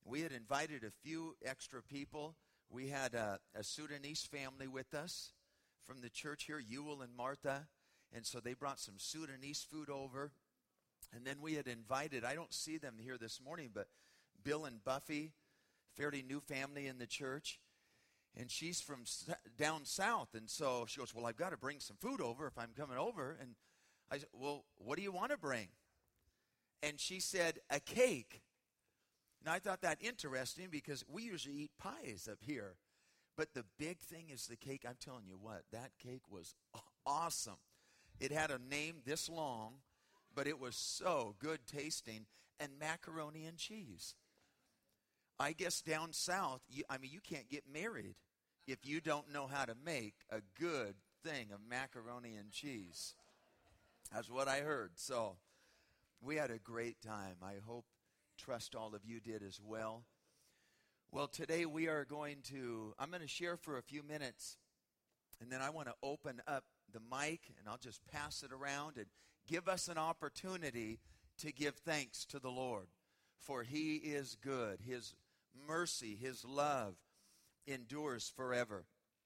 we had invited a few extra people. We had a Sudanese family with us from the church here, Ewell and Martha. And so they brought some Sudanese food over. And then we had invited, I don't see them here this morning, but Bill and Buffy, fairly new family in the church. And she's from down south. And so she goes, well, I've got to bring some food over if I'm coming over. And I said, well, what do you want to bring? And she said, a cake. And I thought that interesting because we usually eat pies up here. But the big thing is the cake. I'm telling you what, that cake was awesome. It had a name this long, but it was so good tasting. And macaroni and cheese. I guess down south, you can't get married if you don't know how to make a good thing of macaroni and cheese. That's what I heard. So we had a great time. I trust all of you did as well. Well, today I'm going to share for a few minutes, and then I want to open up the mic, and I'll just pass it around and give us an opportunity to give thanks to the Lord. For He is good. His mercy, His love endures forever.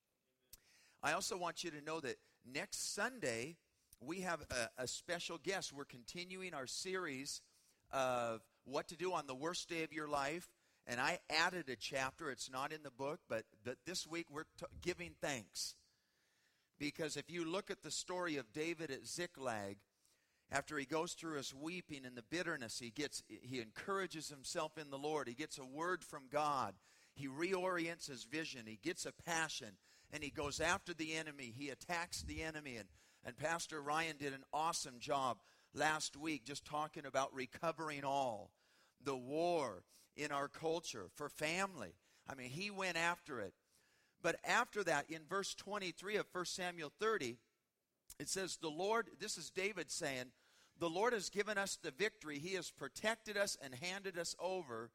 I also want you to know that next Sunday, we have a special guest. We're continuing our series of what to do on the worst day of your life. And I added a chapter. It's not in the book, but this week we're giving thanks. Because if you look at the story of David at Ziklag, after he goes through his weeping and the bitterness, he encourages himself in the Lord. He gets a word from God. He reorients his vision. He gets a passion. And he goes after the enemy. He attacks the enemy. And Pastor Ryan did an awesome job last week just talking about recovering all. The war in our culture for family. He went after it. But after that, in verse 23 of 1 Samuel 30, it says, the Lord, this is David saying, the Lord has given us the victory. He has protected us and handed over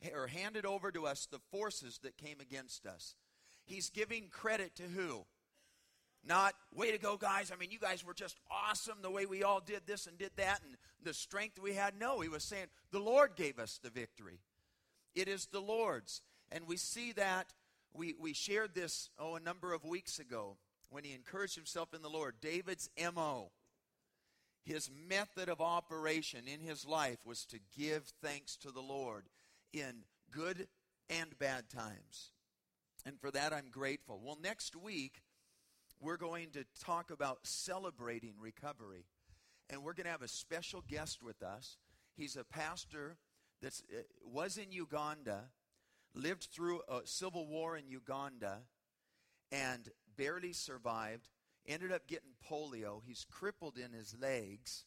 to us the forces that came against us. He's giving credit to who? Not, way to go, guys. You guys were just awesome the way we all did this and did that and the strength we had. No, he was saying, the Lord gave us the victory. It is the Lord's. And we see that, we shared this, a number of weeks ago when he encouraged himself in the Lord. David's M.O., his method of operation in his life was to give thanks to the Lord in good and bad times. And for that, I'm grateful. Well, next week, we're going to talk about celebrating recovery. And we're going to have a special guest with us. He's a pastor that was in Uganda, lived through a civil war in Uganda, and barely survived, ended up getting polio. He's crippled in his legs.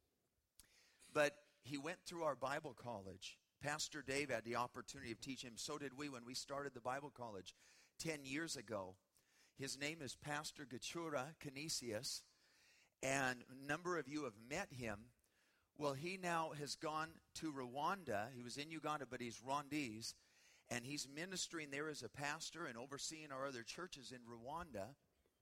But he went through our Bible college. Pastor Dave had the opportunity of teaching him. So did we when we started the Bible college 10 years ago. His name is Pastor Gachura Canisius, and a number of you have met him. Well, he now has gone to Rwanda. He was in Uganda, but he's Rwandese, and he's ministering there as a pastor and overseeing our other churches in Rwanda.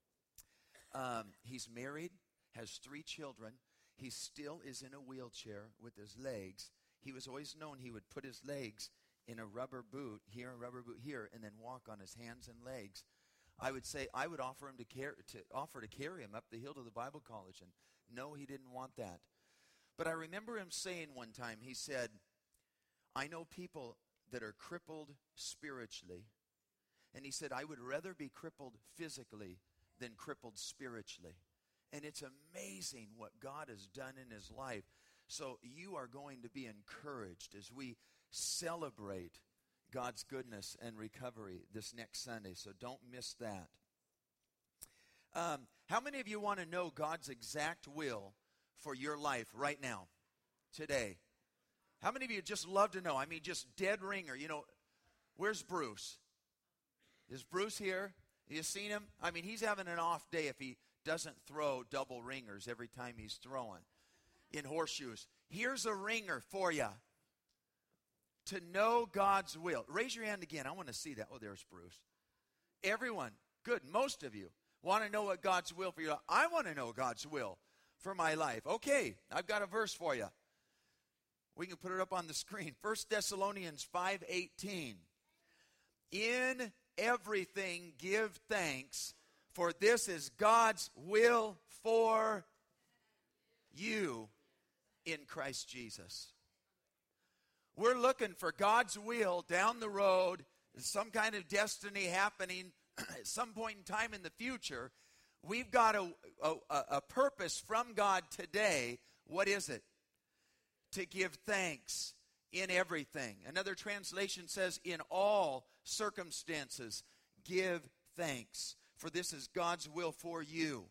He's married, has 3 children. He still is in a wheelchair with his legs. He was always known he would put his legs in a rubber boot here, and then walk on his hands and legs. I would offer him to carry him up the hill to the Bible college, and no, he didn't want that. But I remember him saying one time, he said, I know people that are crippled spiritually, and he said, I would rather be crippled physically than crippled spiritually. And it's amazing what God has done in his life. So you are going to be encouraged as we celebrate God's goodness and recovery this next Sunday. So don't miss that. How many of you want to know God's exact will for your life right now, today? How many of you just love to know? Just dead ringer. Where's Bruce? Is Bruce here? You seen him? He's having an off day if he doesn't throw double ringers every time he's throwing in horseshoes. Here's a ringer for you. To know God's will. Raise your hand again. I want to see that. Oh, there's Bruce. Everyone, good, most of you want to know what God's will for you. I want to know God's will for my life. Okay, I've got a verse for you. We can put it up on the screen. 1 Thessalonians 5:18. In everything give thanks, for this is God's will for you in Christ Jesus. We're looking for God's will down the road, some kind of destiny happening at some point in time in the future. We've got a purpose from God today. What is it? To give thanks in everything. Another translation says, in all circumstances, give thanks, for this is God's will for you.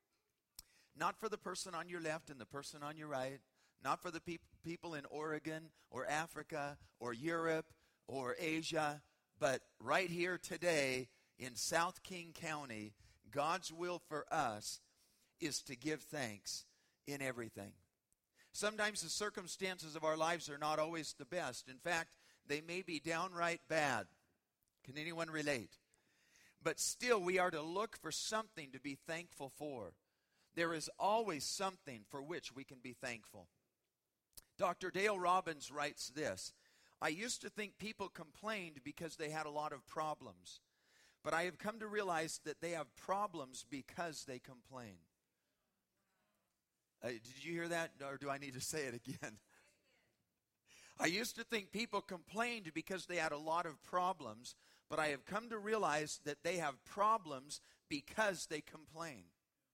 Not for the person on your left and the person on your right, not for the people in Oregon or Africa or Europe or Asia, but right here today in South King County, God's will for us is to give thanks in everything. Sometimes the circumstances of our lives are not always the best. In fact, they may be downright bad. Can anyone relate? But still, we are to look for something to be thankful for. There is always something for which we can be thankful. Dr. Dale Robbins writes this: I used to think people complained because they had a lot of problems, but I have come to realize that they have problems because they complain. Did you hear that, or do I need to say it again? I used to think people complained because they had a lot of problems, but I have come to realize that they have problems because they complain.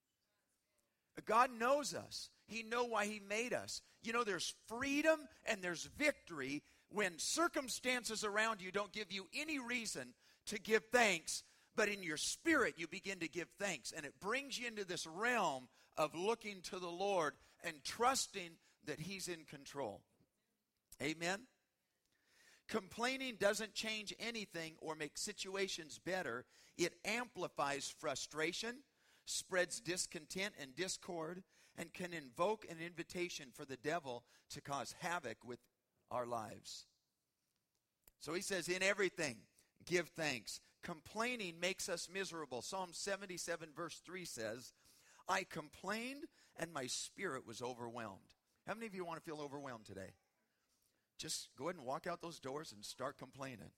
God knows us. He knows why He made us. You know, there's freedom and there's victory when circumstances around you don't give you any reason to give thanks, but in your spirit you begin to give thanks, and it brings you into this realm of looking to the Lord and trusting that He's in control. Amen? Complaining doesn't change anything or make situations better. It amplifies frustration, spreads discontent and discord, and can invoke an invitation for the devil to cause havoc with our lives. So he says, in everything, give thanks. Complaining makes us miserable. Psalm 77 verse 3 says, I complained and my spirit was overwhelmed. How many of you want to feel overwhelmed today? Just go ahead and walk out those doors and start complaining.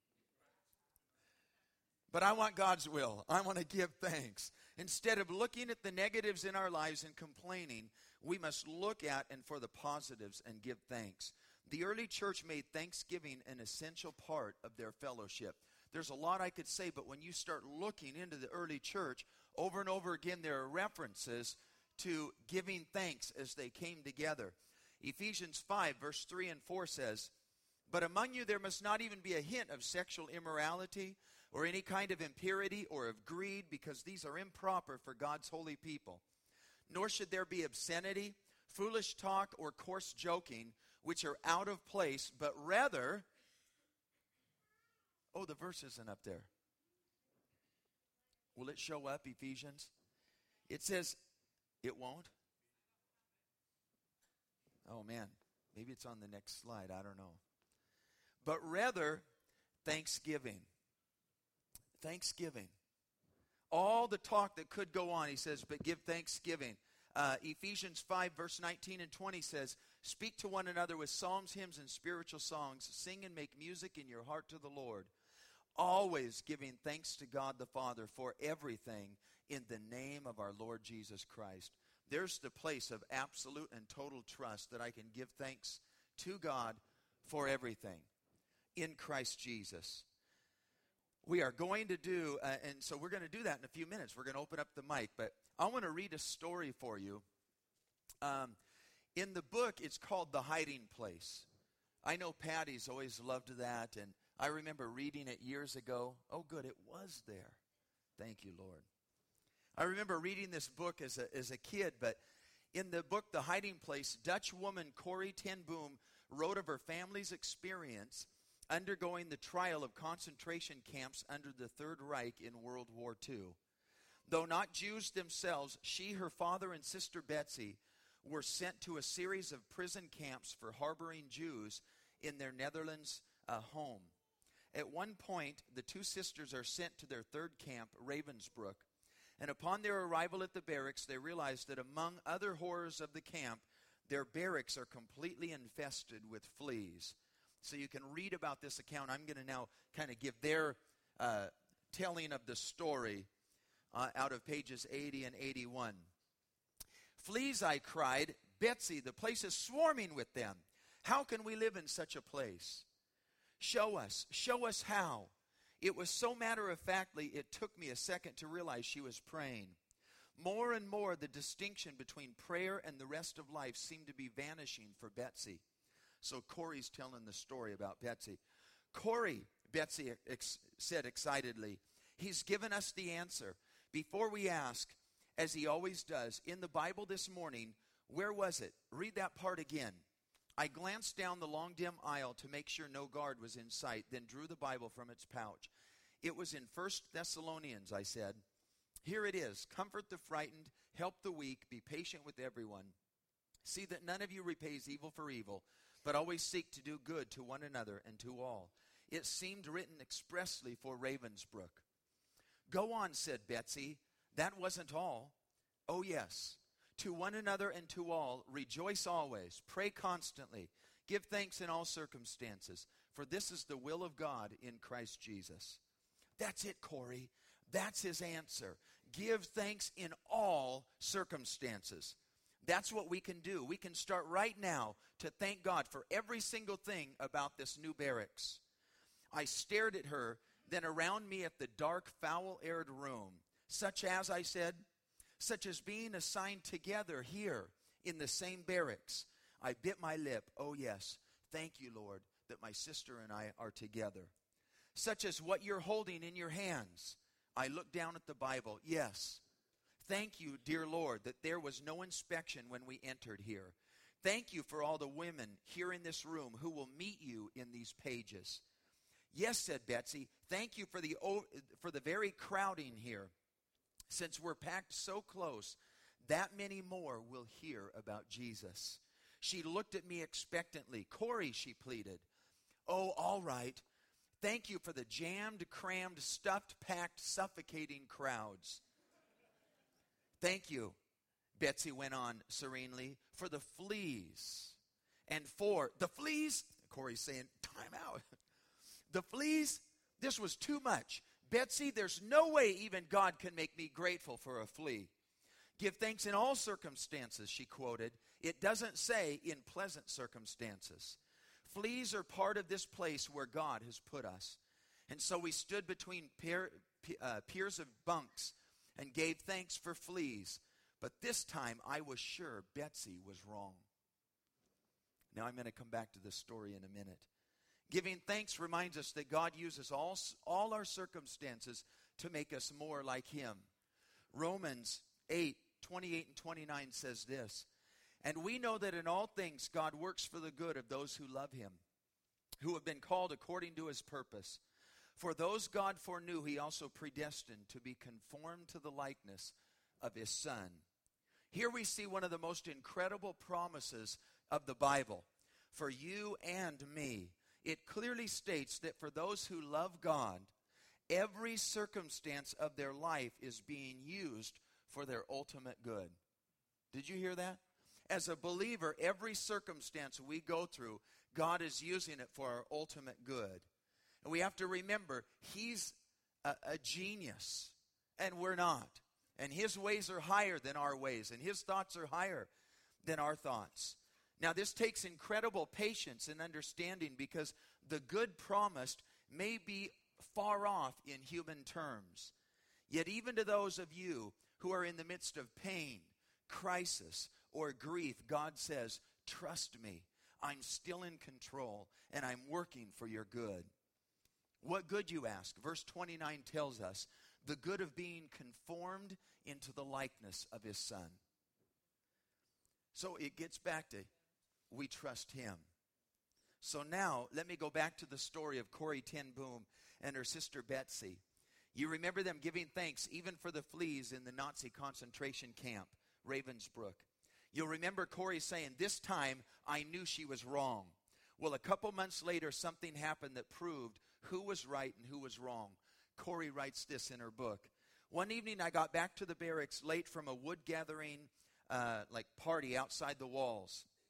But I want God's will. I want to give thanks. Instead of looking at the negatives in our lives and complaining, we must look at and for the positives and give thanks. The early church made thanksgiving an essential part of their fellowship. There's a lot I could say, but when you start looking into the early church, over and over again there are references to giving thanks as they came together. Ephesians 5 verse 3 and 4 says, but among you there must not even be a hint of sexual immorality or any kind of impurity or of greed, because these are improper for God's holy people. Nor should there be obscenity, foolish talk, or coarse joking, which are out of place, but rather, oh, the verse isn't up there. Will it show up, Ephesians? It says, it won't? Oh, man. Maybe it's on the next slide. I don't know. But rather, thanksgiving. Thanksgiving. All the talk that could go on, he says, but give thanksgiving. Ephesians 5, verse 19 and 20 says, speak to one another with psalms, hymns, and spiritual songs. Sing and make music in your heart to the Lord. Always giving thanks to God the Father for everything in the name of our Lord Jesus Christ. There's the place of absolute and total trust that I can give thanks to God for everything in Christ Jesus. We are going to do, and so we're going to do that in a few minutes. We're going to open up the mic, but I want to read a story for you. In the book, it's called The Hiding Place. I know Patty's always loved that, and I remember reading it years ago. Oh, good, it was there. Thank you, Lord. I remember reading this book as a kid, but in the book, The Hiding Place, Dutch woman Corrie ten Boom wrote of her family's experience undergoing the trial of concentration camps under the Third Reich in World War II. Though not Jews themselves, she, her father, and sister Betsy were sent to a series of prison camps for harboring Jews in their Netherlands home. At one point, the two sisters are sent to their third camp, Ravensbrück, and upon their arrival at the barracks, they realized that among other horrors of the camp, their barracks are completely infested with fleas. So you can read about this account. I'm going to now kind of give their telling of the story out of pages 80 and 81. Fleas, I cried. Betsy, the place is swarming with them. How can we live in such a place? Show us how. It was so matter-of-factly, it took me a second to realize she was praying. More and more, the distinction between prayer and the rest of life seemed to be vanishing for Betsy. So Corey's telling the story about Betsy. Corey, Betsy said excitedly, he's given us the answer. Before we ask, as he always does, in the Bible this morning, where was it? Read that part again. I glanced down the long, dim aisle to make sure no guard was in sight, then drew the Bible from its pouch. It was in 1 Thessalonians, I said. Here it is. Comfort the frightened, help the weak, be patient with everyone. See that none of you repays evil for evil, but always seek to do good to one another and to all. It seemed written expressly for Ravensbrook. Go on, said Betsy. That wasn't all. Oh, yes. To one another and to all, rejoice always, pray constantly, give thanks in all circumstances, for this is the will of God in Christ Jesus. That's it, Corey. That's his answer. Give thanks in all circumstances. That's what we can do. We can start right now to thank God for every single thing about this new barracks. I stared at her, then around me at the dark, foul-aired room, such as, I said, such as being assigned together here in the same barracks. I bit my lip. Oh, yes, thank you, Lord, that my sister and I are together. Such as what you're holding in your hands. I looked down at the Bible. Yes, thank you, dear Lord, that there was no inspection when we entered here. Thank you for all the women here in this room who will meet you in these pages. Yes, said Betsy, thank you for the very crowding here. Since we're packed so close, that many more will hear about Jesus. She looked at me expectantly. Corey, she pleaded. Oh, all right. Thank you for the jammed, crammed, stuffed, packed, suffocating crowds. Thank you, Betsy went on serenely, for the fleas. And for the fleas, Corey's saying, time out. The fleas, this was too much. Betsy, there's no way even God can make me grateful for a flea. Give thanks in all circumstances, she quoted. It doesn't say in pleasant circumstances. Fleas are part of this place where God has put us. And so we stood between piers of bunks and gave thanks for fleas. But this time I was sure Betsy was wrong. Now I'm going to come back to this story in a minute. Giving thanks reminds us that God uses all our circumstances to make us more like him. Romans 8:28 and 29 says this, and we know that in all things God works for the good of those who love him, who have been called according to his purpose. For those God foreknew, he also predestined to be conformed to the likeness of his Son. Here we see one of the most incredible promises of the Bible for you and me. It clearly states that for those who love God, every circumstance of their life is being used for their ultimate good. Did you hear that? As a believer, every circumstance we go through, God is using it for our ultimate good. And we have to remember, he's a genius, and we're not. And his ways are higher than our ways, and his thoughts are higher than our thoughts. Now, this takes incredible patience and understanding because the good promised may be far off in human terms. Yet even to those of you who are in the midst of pain, crisis, or grief, God says, trust me, I'm still in control, and I'm working for your good. What good, you ask? Verse 29 tells us, the good of being conformed into the likeness of his Son. So it gets back to, we trust him. So now, let me go back to the story of Corrie ten Boom and her sister Betsy. You remember them giving thanks even for the fleas in the Nazi concentration camp, Ravensbrück. You'll remember Corrie saying, this time I knew she was wrong. Well, a couple months later, something happened that proved who was right and who was wrong. Corrie writes this in her book. One evening I got back to the barracks late from a wood gathering party outside the walls.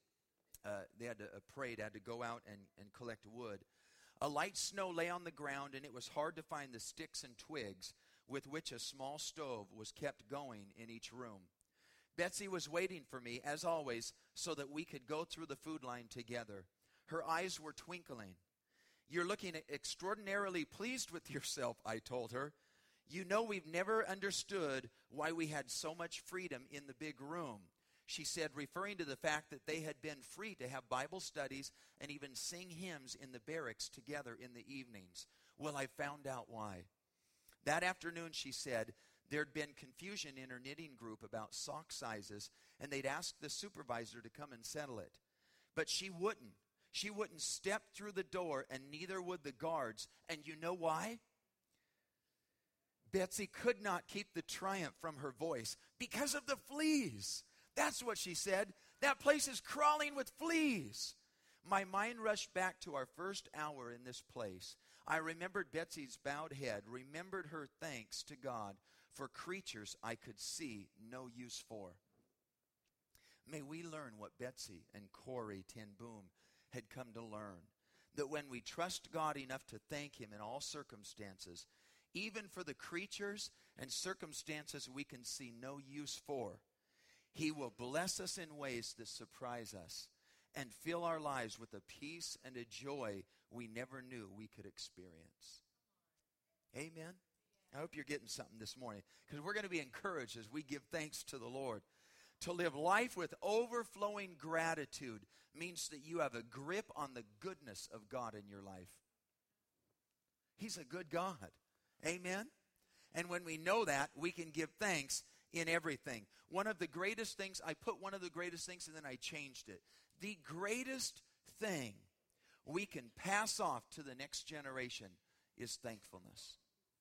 parade, had to go out and collect wood. A light snow lay on the ground, and it was hard to find the sticks and twigs with which a small stove was kept going in each room. Betsy was waiting for me, as always, so that we could go through the food line together. Her eyes were twinkling. "You're looking extraordinarily pleased with yourself," I told her. "You know we've never understood why we had so much freedom in the big room," she said, referring to the fact that they had been free to have Bible studies and even sing hymns in the barracks together in the evenings. "Well, I found out why. That afternoon," she said, "there'd been confusion in her knitting group about sock sizes, and they'd asked the supervisor to come and settle it. But she wouldn't. She wouldn't step through the door, and neither would the guards. And you know why?" Betsy could not keep the triumph from her voice. "Because of the fleas. That's what she said. That place is crawling with fleas." My mind rushed back to our first hour in this place. I remembered Betsy's bowed head, remembered her thanks to God for creatures I could see no use for. May we learn what Betsy and Corey ten Boom had come to learn, that when we trust God enough to thank him in all circumstances, even for the creatures and circumstances we can see no use for, he will bless us in ways that surprise us and fill our lives with a peace and a joy we never knew we could experience. Amen? I hope you're getting something this morning, because we're going to be encouraged as we give thanks to the Lord. To live life with overflowing gratitude means that you have a grip on the goodness of God in your life. He's a good God. Amen? And when we know that, we can give thanks in everything. One of the greatest things, I put one of the greatest things and then I changed it. The greatest thing we can pass off to the next generation is thankfulness.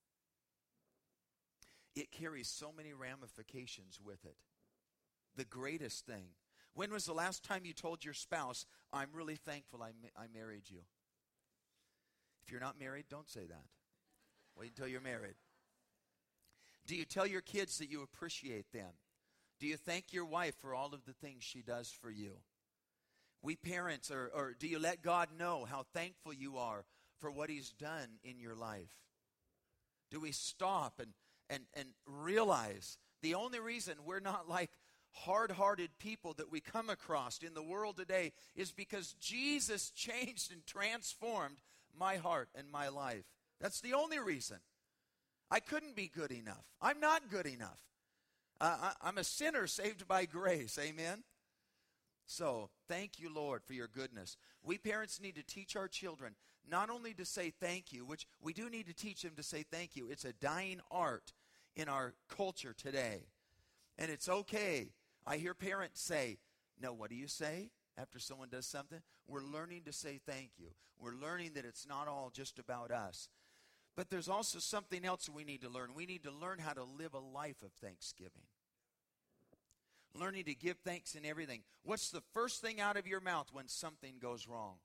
It carries so many ramifications with it. The greatest thing. When was the last time you told your spouse, "I'm really thankful I married you"? If you're not married, don't say that. Wait until you're married. Do you tell your kids that you appreciate them? Do you thank your wife for all of the things she does for you? We parents, or do you let God know how thankful you are for what he's done in your life? Do we stop and realize the only reason we're not like hard-hearted people that we come across in the world today is because Jesus changed and transformed my heart and my life. That's the only reason. I couldn't be good enough. I'm not good enough. I'm a sinner saved by grace. Amen? So, thank you, Lord, for your goodness. We parents need to teach our children not only to say thank you, which we do need to teach them to say thank you. It's a dying art in our culture today. And it's okay. I hear parents say, "No, what do you say after someone does something?" We're learning to say thank you. We're learning that it's not all just about us. But there's also something else we need to learn. We need to learn how to live a life of thanksgiving. Learning to give thanks in everything. What's the first thing out of your mouth when something goes wrong?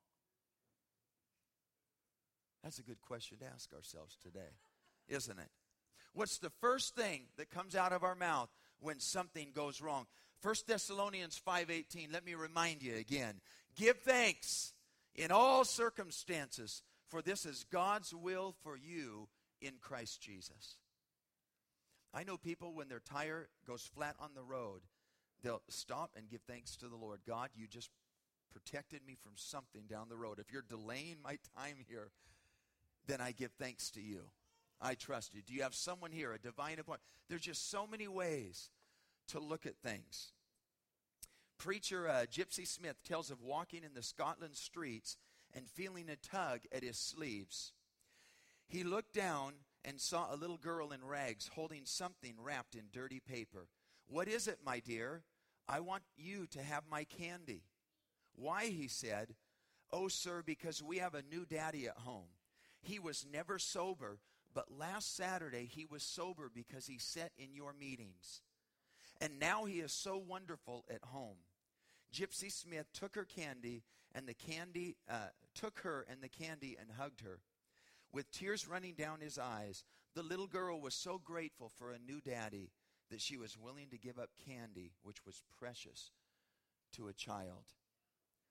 That's a good question to ask ourselves today, isn't it? What's the first thing that comes out of our mouth when something goes wrong? 1 Thessalonians 5:18, let me remind you again. Give thanks in all circumstances, for this is God's will for you in Christ Jesus. I know people, when their tire goes flat on the road, they'll stop and give thanks to the Lord. "God, you just protected me from something down the road. If you're delaying my time here, then I give thanks to you. I trust you." Do you have someone here, a divine appointment? There's just so many ways to look at things. Preacher Gypsy Smith tells of walking in the Scotland streets and feeling a tug at his sleeves. He looked down and saw a little girl in rags holding something wrapped in dirty paper. "What is it, my dear? I want you to have my candy." "Why?" he said. "Oh, sir, because we have a new daddy at home. He was never sober, but last Saturday he was sober because he sat in your meetings. And now he is so wonderful at home." Gypsy Smith took her and the candy and hugged her. With tears running down his eyes, the little girl was so grateful for a new daddy that she was willing to give up candy, which was precious to a child.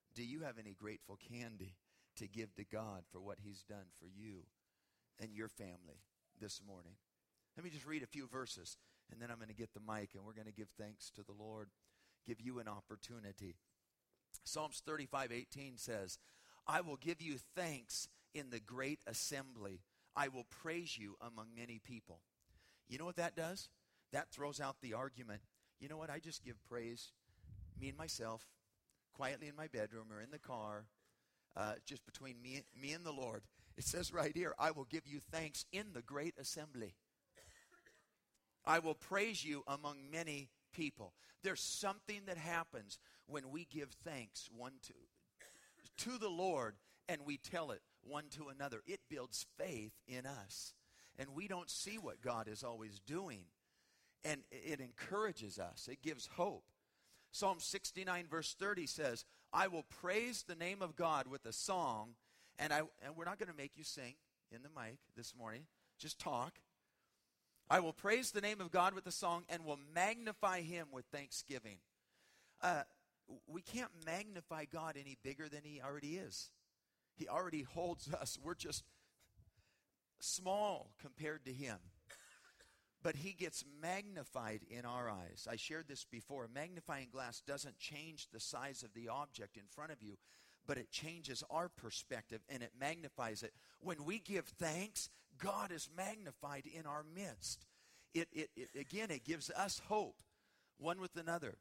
Do you have any grateful candy to give to God for what he's done for you and your family this morning? Let me just read a few verses, and then I'm going to get the mic, and we're going to give thanks to the Lord, give you an opportunity. Psalms 35:18 says, I will give you thanks in the great assembly. I will praise you among many people. You know what that does? That throws out the argument. You know what? I just give praise, me and myself, quietly in my bedroom or in the car, just between me and the Lord. It says right here, I will give you thanks in the great assembly. I will praise you among many people. There's something that happens when we give thanks one to the Lord, and we tell it one to another. It builds faith in us. And we don't see what God is always doing. And it encourages us. It gives hope. Psalm 69 verse 30 says, I will praise the name of God with a song. And we're not going to make you sing in the mic this morning. Just talk. I will praise the name of God with a song and will magnify him with thanksgiving. We can't magnify God any bigger than he already is. He already holds us. We're just small compared to him. But he gets magnified in our eyes. I shared this before. A magnifying glass doesn't change the size of the object in front of you, but it changes our perspective and it magnifies it. When we give thanks, God is magnified in our midst. It gives us hope one with another.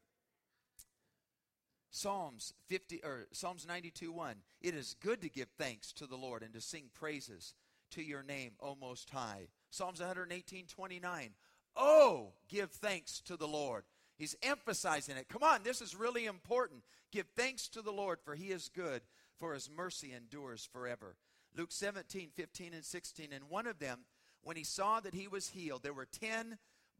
Psalms 92:1. It is good to give thanks to the Lord and to sing praises to your name, O Most High. Psalms 118:29. Oh, give thanks to the Lord. He's emphasizing it. Come on, this is really important. Give thanks to the Lord, for he is good, for his mercy endures forever. Luke 17:15 and 16. And one of them, when he saw that he was healed, there were 10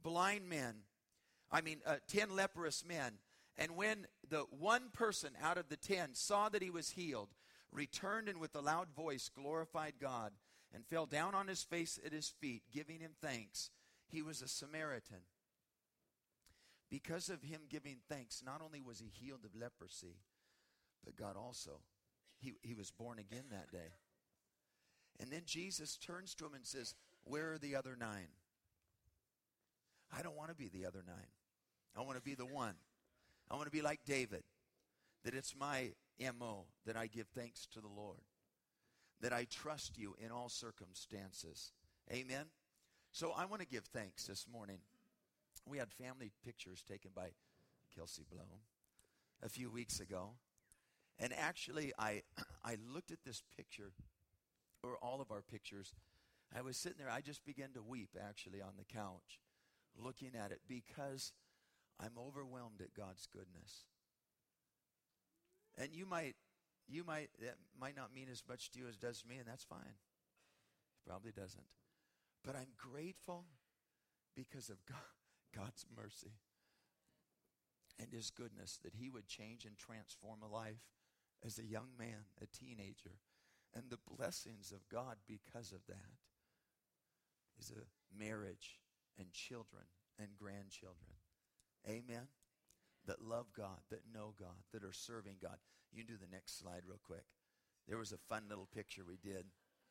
10 leprous men. And when the one person out of the 10 saw that he was healed, returned and with a loud voice glorified God, and fell down on his face at his feet, giving him thanks. He was a Samaritan. Because of him giving thanks, not only was he healed of leprosy, but God also, he was born again that day. And then Jesus turns to him and says, where are the other 9? I don't want to be the other 9. I want to be the one. I want to be like David, that it's my MO, that I give thanks to the Lord, that I trust you in all circumstances. Amen? So I want to give thanks this morning. We had family pictures taken by Kelsey Blow a few weeks ago. And actually, I looked at this picture, or all of our pictures. I was sitting there, I just began to weep, actually, on the couch, looking at it, because I'm overwhelmed at God's goodness. And that might not mean as much to you as it does to me, and that's fine. It probably doesn't. But I'm grateful because of God's mercy and his goodness, that he would change and transform a life as a young man, a teenager, and the blessings of God because of that is a marriage and children and grandchildren. Amen? That love God, that know God, that are serving God. You can do the next slide real quick. There was a fun little picture we did.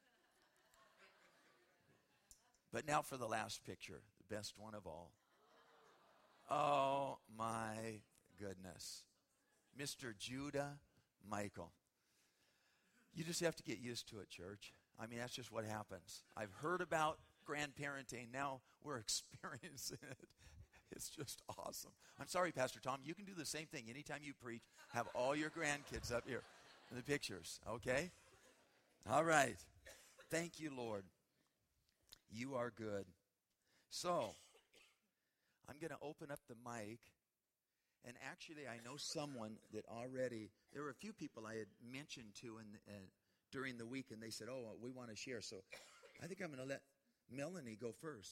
But now for the last picture, the best one of all. Oh, my goodness. Mr. Judah Michael. You just have to get used to it, church. I mean, that's just what happens. I've heard about grandparenting. Now we're experiencing it. It's just awesome. I'm sorry, Pastor Tom. You can do the same thing. Anytime you preach, have all your grandkids up here in the pictures, okay? All right. Thank you, Lord. You are good. So, I'm going to open up the mic. And actually, I know someone that already, there were a few people I had mentioned to during the week, and they said, oh, we want to share. So I think I'm going to let Melanie go first.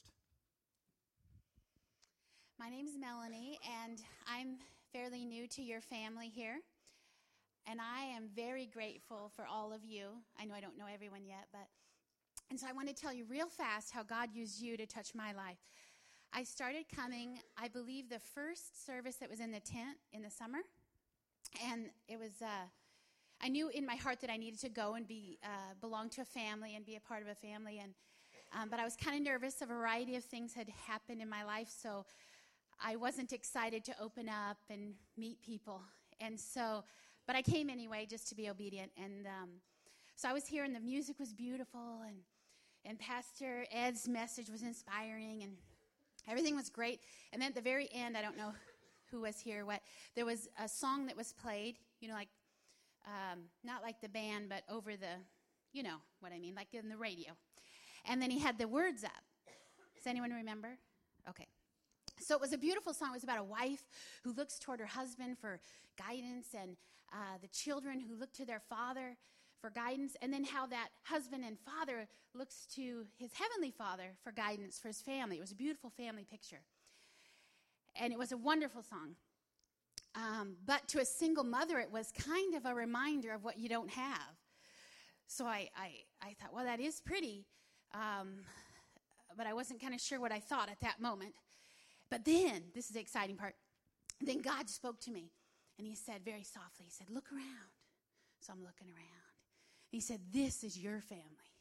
My name's Melanie, and I'm fairly new to your family here. And I am very grateful for all of you. I know I don't know everyone yet, and so I want to tell you real fast how God used you to touch my life. I started coming, I believe, the first service that was in the tent in the summer. And it was I knew in my heart that I needed to go and belong to a family and be a part of a family. But I was kind of nervous. A variety of things had happened in my life, so I wasn't excited to open up and meet people. But I came anyway just to be obedient. And so I was here, and the music was beautiful, and Pastor Ed's message was inspiring, and everything was great. And then at the very end, I don't know who was here, there was a song that was played, like, not like the band, but over the, you know what I mean, like in the radio. And then he had the words up. Does anyone remember? Okay. So it was a beautiful song. It was about a wife who looks toward her husband for guidance, and the children who look to their father for guidance, and then how that husband and father looks to his heavenly Father for guidance for his family. It was a beautiful family picture. And it was a wonderful song. But to a single mother, it was kind of a reminder of what you don't have. So I thought, well, that is pretty. But I wasn't kind of sure what I thought at that moment. But then, this is the exciting part, then God spoke to me. And he said very softly, he said, look around. So I'm looking around. He said, this is your family.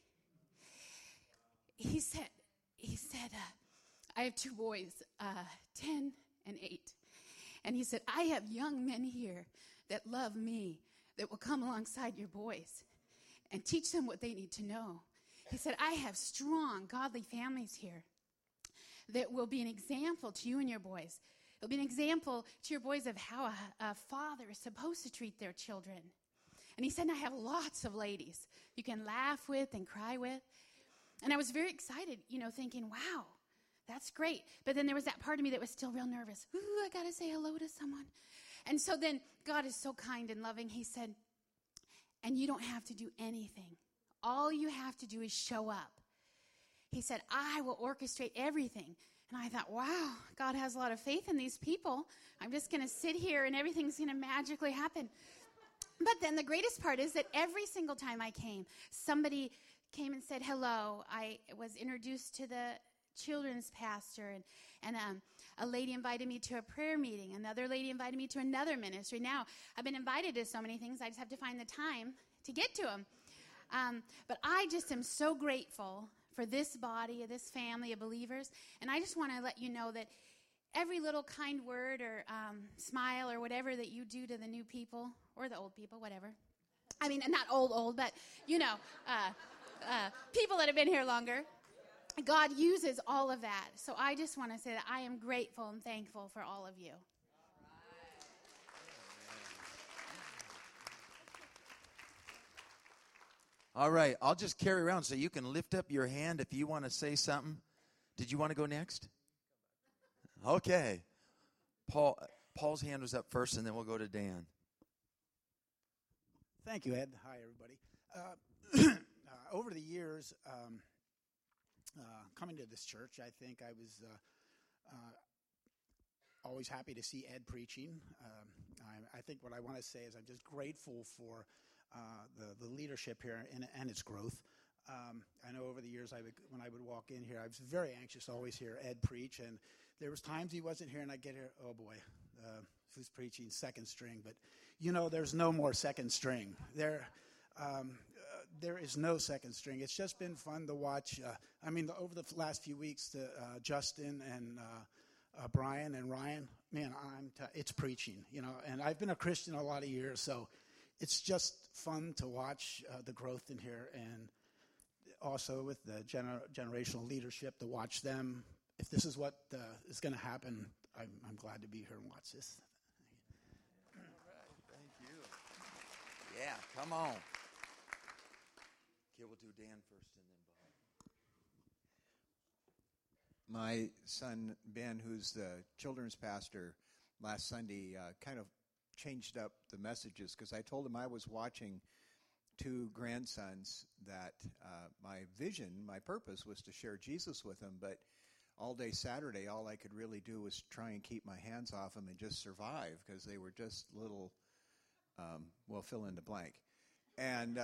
He said, I have two boys, 10 and 8. And he said, I have young men here that love me, that will come alongside your boys and teach them what they need to know. He said, I have strong, godly families here that will be an example to you and your boys. It'll be an example to your boys of how a father is supposed to treat their children. And he said, and I have lots of ladies you can laugh with and cry with. And I was very excited, thinking, wow, that's great. But then there was that part of me that was still real nervous. Ooh, I got to say hello to someone. And so then God is so kind and loving. He said, and you don't have to do anything. All you have to do is show up. He said, I will orchestrate everything. And I thought, wow, God has a lot of faith in these people. I'm just going to sit here and everything's going to magically happen. But then the greatest part is that every single time I came, somebody came and said hello. I was introduced to the children's pastor, and a lady invited me to a prayer meeting. Another lady invited me to another ministry. Now, I've been invited to so many things, I just have to find the time to get to them. But I just am so grateful for this body, this family of believers. And I just want to let you know that every little kind word or smile or whatever that you do to the new people or the old people, whatever. I mean, not old, but, people that have been here longer. God uses all of that. So I just want to say that I am grateful and thankful for all of you. All right, I'll just carry around so you can lift up your hand if you want to say something. Did you want to go next? Okay. Paul's hand was up first, and then we'll go to Dan. Thank you, Ed. Hi, everybody. Over the years, coming to this church, I think I was always happy to see Ed preaching. I think what I want to say is I'm just grateful for the leadership here and its growth. I know over the years, when I would walk in here, I was very anxious to always hear Ed preach, and there was times he wasn't here, and I'd get here, oh boy, who's preaching second string? But there's no more second string. There is no second string. It's just been fun to watch. Over the last few weeks, Justin and Brian and Ryan, man, it's preaching, and I've been a Christian a lot of years, so it's just fun to watch the growth in here, and also with the generational leadership to watch them. If this is what is going to happen, I'm glad to be here and watch this. All right, thank you. Yeah, come on. Okay, we'll do Dan first and then Bob. My son, Ben, who's the children's pastor, last Sunday kind of changed up the messages because I told him I was watching two grandsons that my vision, my purpose was to share Jesus with them, but all day Saturday, all I could really do was try and keep my hands off them and just survive because they were just little, fill in the blank. And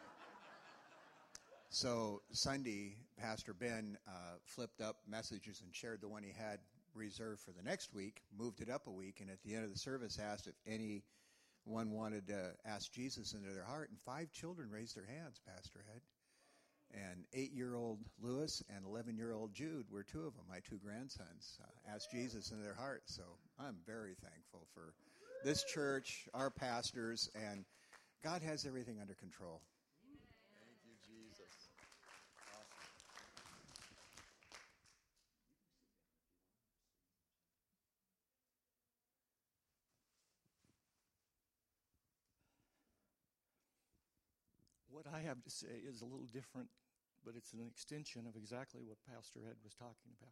so Sunday, Pastor Ben flipped up messages and shared the one he had reserved for the next week, moved it up a week, and at the end of the service asked if any one wanted to ask Jesus into their heart, and 5 children raised their hands, Pastor Ed. And 8-year-old Lewis and 11-year-old Jude were 2 of them, my 2 grandsons, asked Jesus into their heart. So I'm very thankful for this church, our pastors, and God has everything under control. Thank you, Jesus. Awesome. What I have to say is a little different, but it's an extension of exactly what Pastor Ed was talking about.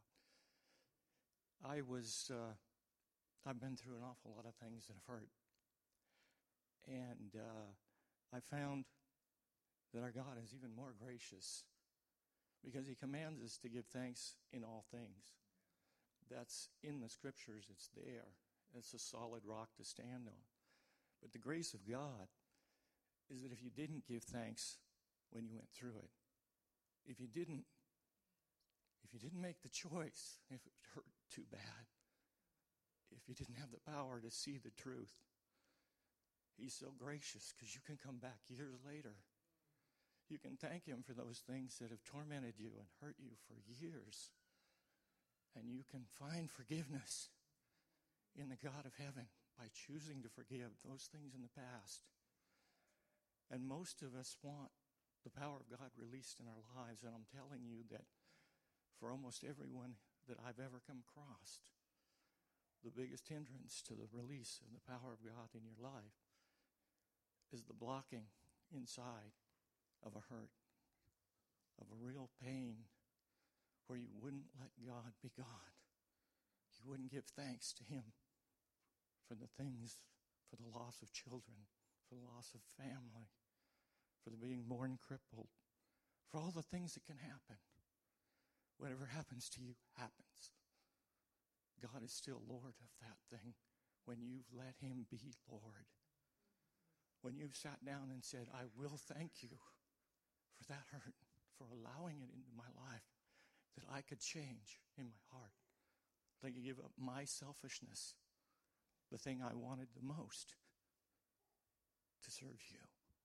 I've been through an awful lot of things that have hurt. And I found that our God is even more gracious because he commands us to give thanks in all things. That's in the scriptures. It's there. It's a solid rock to stand on. But the grace of God is that if you didn't give thanks when you went through it, if you didn't make the choice, if it hurt too bad, if you didn't have the power to see the truth, he's so gracious because you can come back years later. You can thank him for those things that have tormented you and hurt you for years. And you can find forgiveness in the God of heaven by choosing to forgive those things in the past. And most of us want the power of God released in our lives. And I'm telling you that for almost everyone that I've ever come across, the biggest hindrance to the release of the power of God in your life is the blocking inside of a hurt, of a real pain, where you wouldn't let God be God. You wouldn't give thanks to him for the things, for the loss of children, for the loss of family, for the being born crippled, for all the things that can happen. Whatever happens to you happens. God is still Lord of that thing when you've let him be Lord. When you've sat down and said, I will thank you for that hurt, for allowing it into my life, that I could change in my heart. That I could give up my selfishness, the thing I wanted the most, to serve you.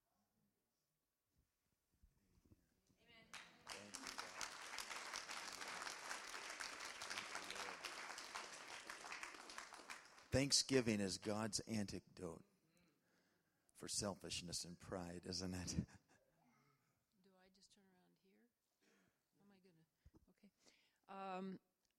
Thanksgiving is God's antidote for selfishness and pride, isn't it? Do I just turn around here? Oh my goodness.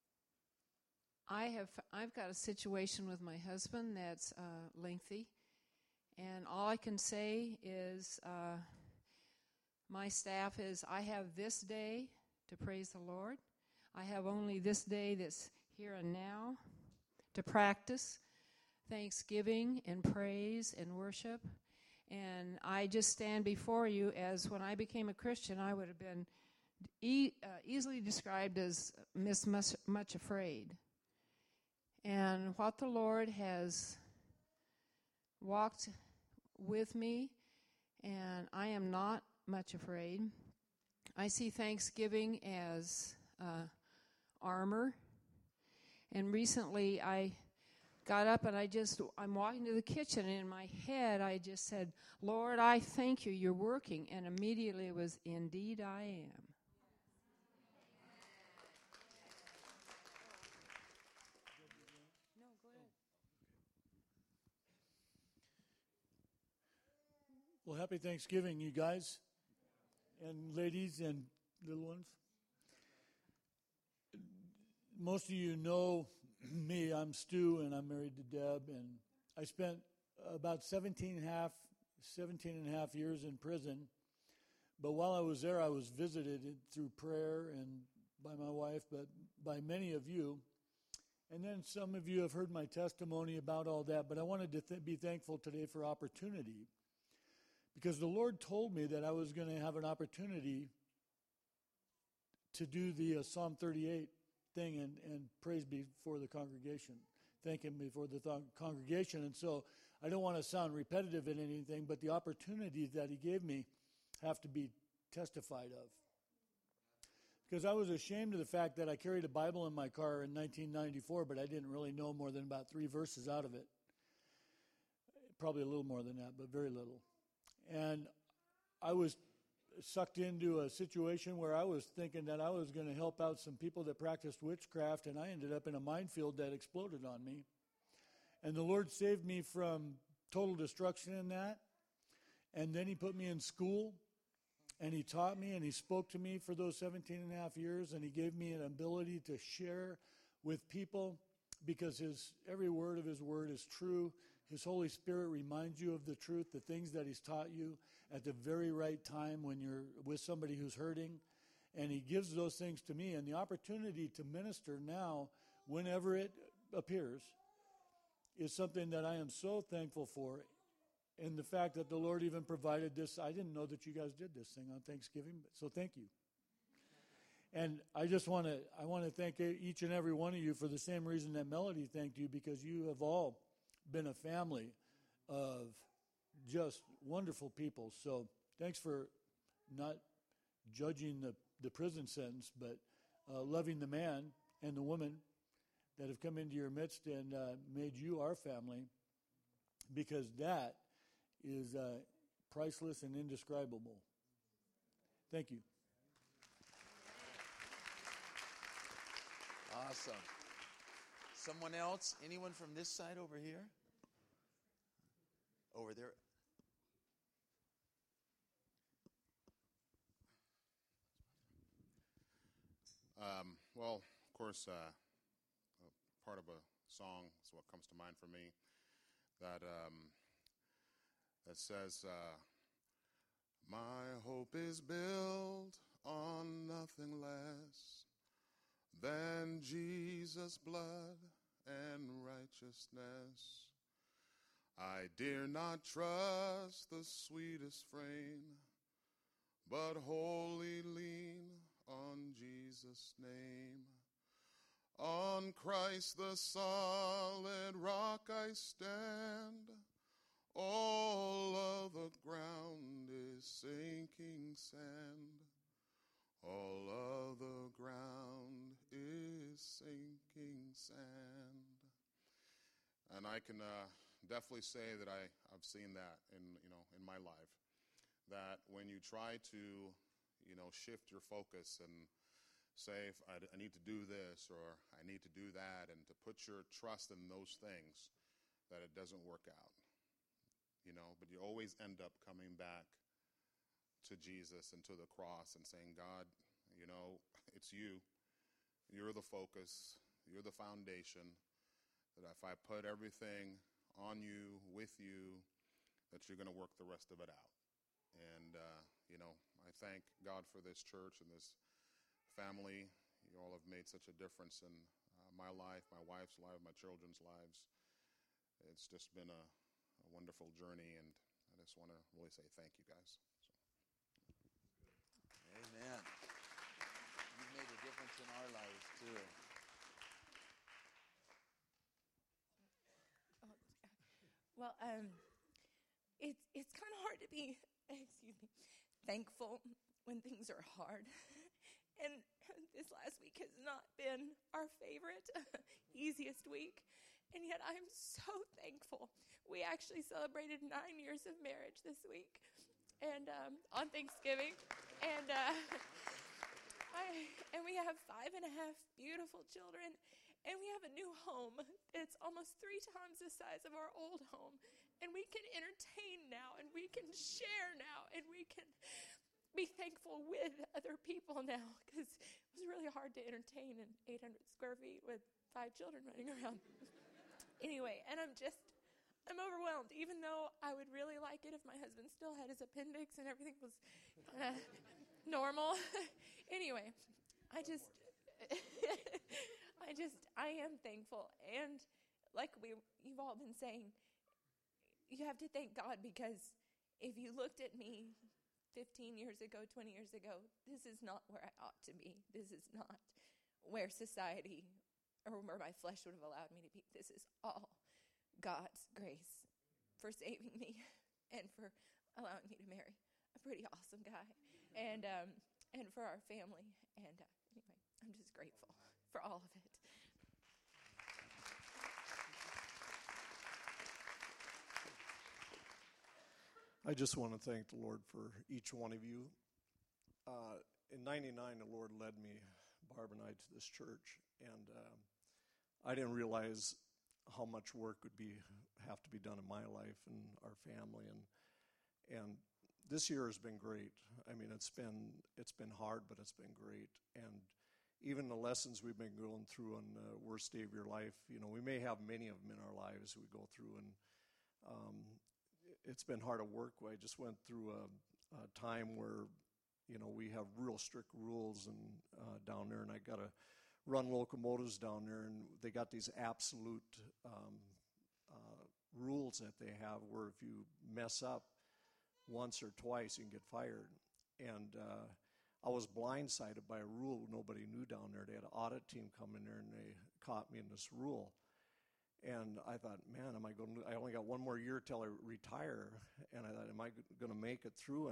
Okay. I've got a situation with my husband that's lengthy, and all I can say is my staff is I have this day to praise the Lord. I have only this day that's here and now to practice thanksgiving and praise and worship. And I just stand before you as when I became a Christian, I would have been easily described as Miss Much Afraid. And what the Lord has walked with me, and I am not much afraid. I see Thanksgiving as armor. And recently I got up and I'm walking to the kitchen, and in my head I just said, Lord, I thank you, you're working. And immediately it was, indeed I am. No, go ahead. Well, happy Thanksgiving, you guys, and ladies and little ones. Most of you know me. I'm Stu, and I'm married to Deb, and I spent about 17 and a half years in prison. But while I was there, I was visited through prayer and by my wife, but by many of you. And then some of you have heard my testimony about all that, but I wanted to be thankful today for opportunity, because the Lord told me that I was going to have an opportunity to do the Psalm 38 thing and praise before the congregation, thank him before the congregation. And so I don't want to sound repetitive in anything, but the opportunities that he gave me have to be testified of. Because I was ashamed of the fact that I carried a Bible in my car in 1994, but I didn't really know more than about 3 verses out of it. probably a little more than that, but very little. And I was sucked into a situation where I was thinking that I was going to help out some people that practiced witchcraft, and I ended up in a minefield that exploded on me. And the Lord saved me from total destruction in that. And then he put me in school, and he taught me, and he spoke to me for those 17 and a half years, and he gave me an ability to share with people because every word of his word is true. His Holy Spirit reminds you of the truth, the things that he's taught you at the very right time when you're with somebody who's hurting. And he gives those things to me. And the opportunity to minister now, whenever it appears, is something that I am so thankful for. And the fact that the Lord even provided this, I didn't know that you guys did this thing on Thanksgiving, so thank you. And I just want to thank each and every one of you for the same reason that Melody thanked you, because you have all been a family of just wonderful people. So thanks for not judging the prison sentence, but loving the man and the woman that have come into your midst and made you our family, because that is priceless and indescribable. Thank you. Awesome. Someone else? Anyone from this side over here? Over there. Well, of course, part of a song is what comes to mind for me. That says, my hope is built on nothing less than Jesus' blood and righteousness. I dare not trust the sweetest frame, but wholly lean on Jesus' name. On Christ the solid rock I stand. All other ground is sinking sand. All other ground is sinking sand. And I can definitely say that I've seen that in my life. That when you try to, shift your focus and say, if I need to do this or I need to do that, and to put your trust in those things, that it doesn't work out. But you always end up coming back to Jesus and to the cross and saying, God, it's you. You're the focus. You're the foundation. That if I put everything on you, with you, that you're going to work the rest of it out. And, I thank God for this church and this family. You all have made such a difference in my life, my wife's life, my children's lives. It's just been a wonderful journey, and I just want to really say thank you guys. Amen. You've made a difference in our lives too. Well, it's kind of hard to be, thankful when things are hard. And this last week has not been our favorite, easiest week. And yet I'm so thankful. We actually celebrated 9 years of marriage this week, and on Thanksgiving. And and we have 5.5 beautiful children. And we have a new home that's almost 3 times the size of our old home. And we can entertain now, and we can share now, and we can be thankful with other people now, because it was really hard to entertain in 800 square feet with 5 children running around. Anyway, and I'm overwhelmed, even though I would really like it if my husband still had his appendix and everything was normal. Anyway, I am thankful. And like you've all been saying, you have to thank God, because if you looked at me 15 years ago, 20 years ago, this is not where I ought to be. This is not where society or where my flesh would have allowed me to be. This is all God's grace for saving me and for allowing me to marry a pretty awesome guy, and for our family. And anyway, I'm just grateful for all of it. I just want to thank the Lord for each one of you. In '99, the Lord led me, Barb and I, to this church, and I didn't realize how much work would have to be done in my life and our family, and this year has been great. I mean, it's been hard, but it's been great, and even the lessons we've been going through on the worst day of your life, we may have many of them in our lives we go through, and it's been hard to work with. I just went through a time where, we have real strict rules and down there, and I got to run locomotives down there, and they got these absolute rules that they have where if you mess up once or twice, you can get fired. And I was blindsided by a rule nobody knew down there. They had an audit team come in there, and they caught me in this rule. And I thought, man, I only got one more year till I retire. And I thought, am I going to make it through?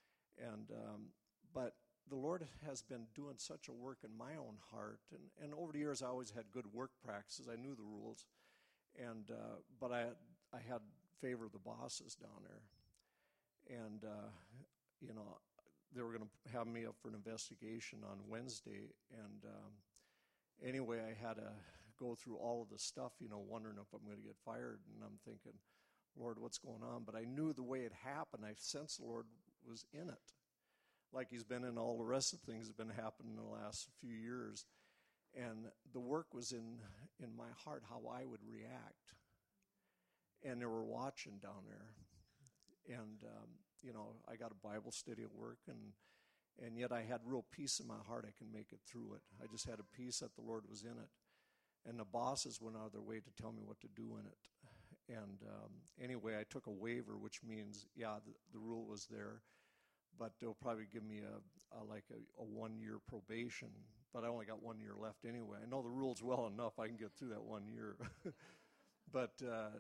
But the Lord has been doing such a work in my own heart. And over the years, I always had good work practices. I knew the rules. But I had favor of the bosses down there. And, they were going to have me up for an investigation on Wednesday. And anyway, I had to go through all of the stuff, wondering if I'm going to get fired. And I'm thinking, Lord, what's going on? But I knew the way it happened. I sensed the Lord was in it, like he's been in all the rest of the things that have been happening in the last few years. And the work was in my heart, how I would react. And they were watching down there. And, I got a Bible study at work, and yet I had real peace in my heart. I can make it through it. I just had a peace that the Lord was in it. And the bosses went out of their way to tell me what to do in it. And anyway, I took a waiver, which means, the rule was there, but they'll probably give me a 1-year probation. But I only got 1 year left anyway. I know the rules well enough. I can get through that 1 year. But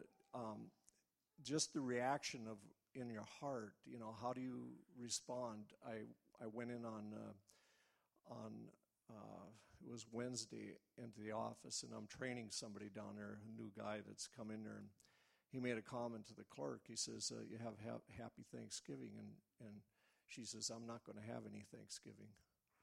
just the reaction of in your heart, how do you respond? I went in on it was Wednesday into the office, and I'm training somebody down there, a new guy that's come in there, and he made a comment to the clerk. He says, you have happy Thanksgiving, and she says, I'm not going to have any Thanksgiving.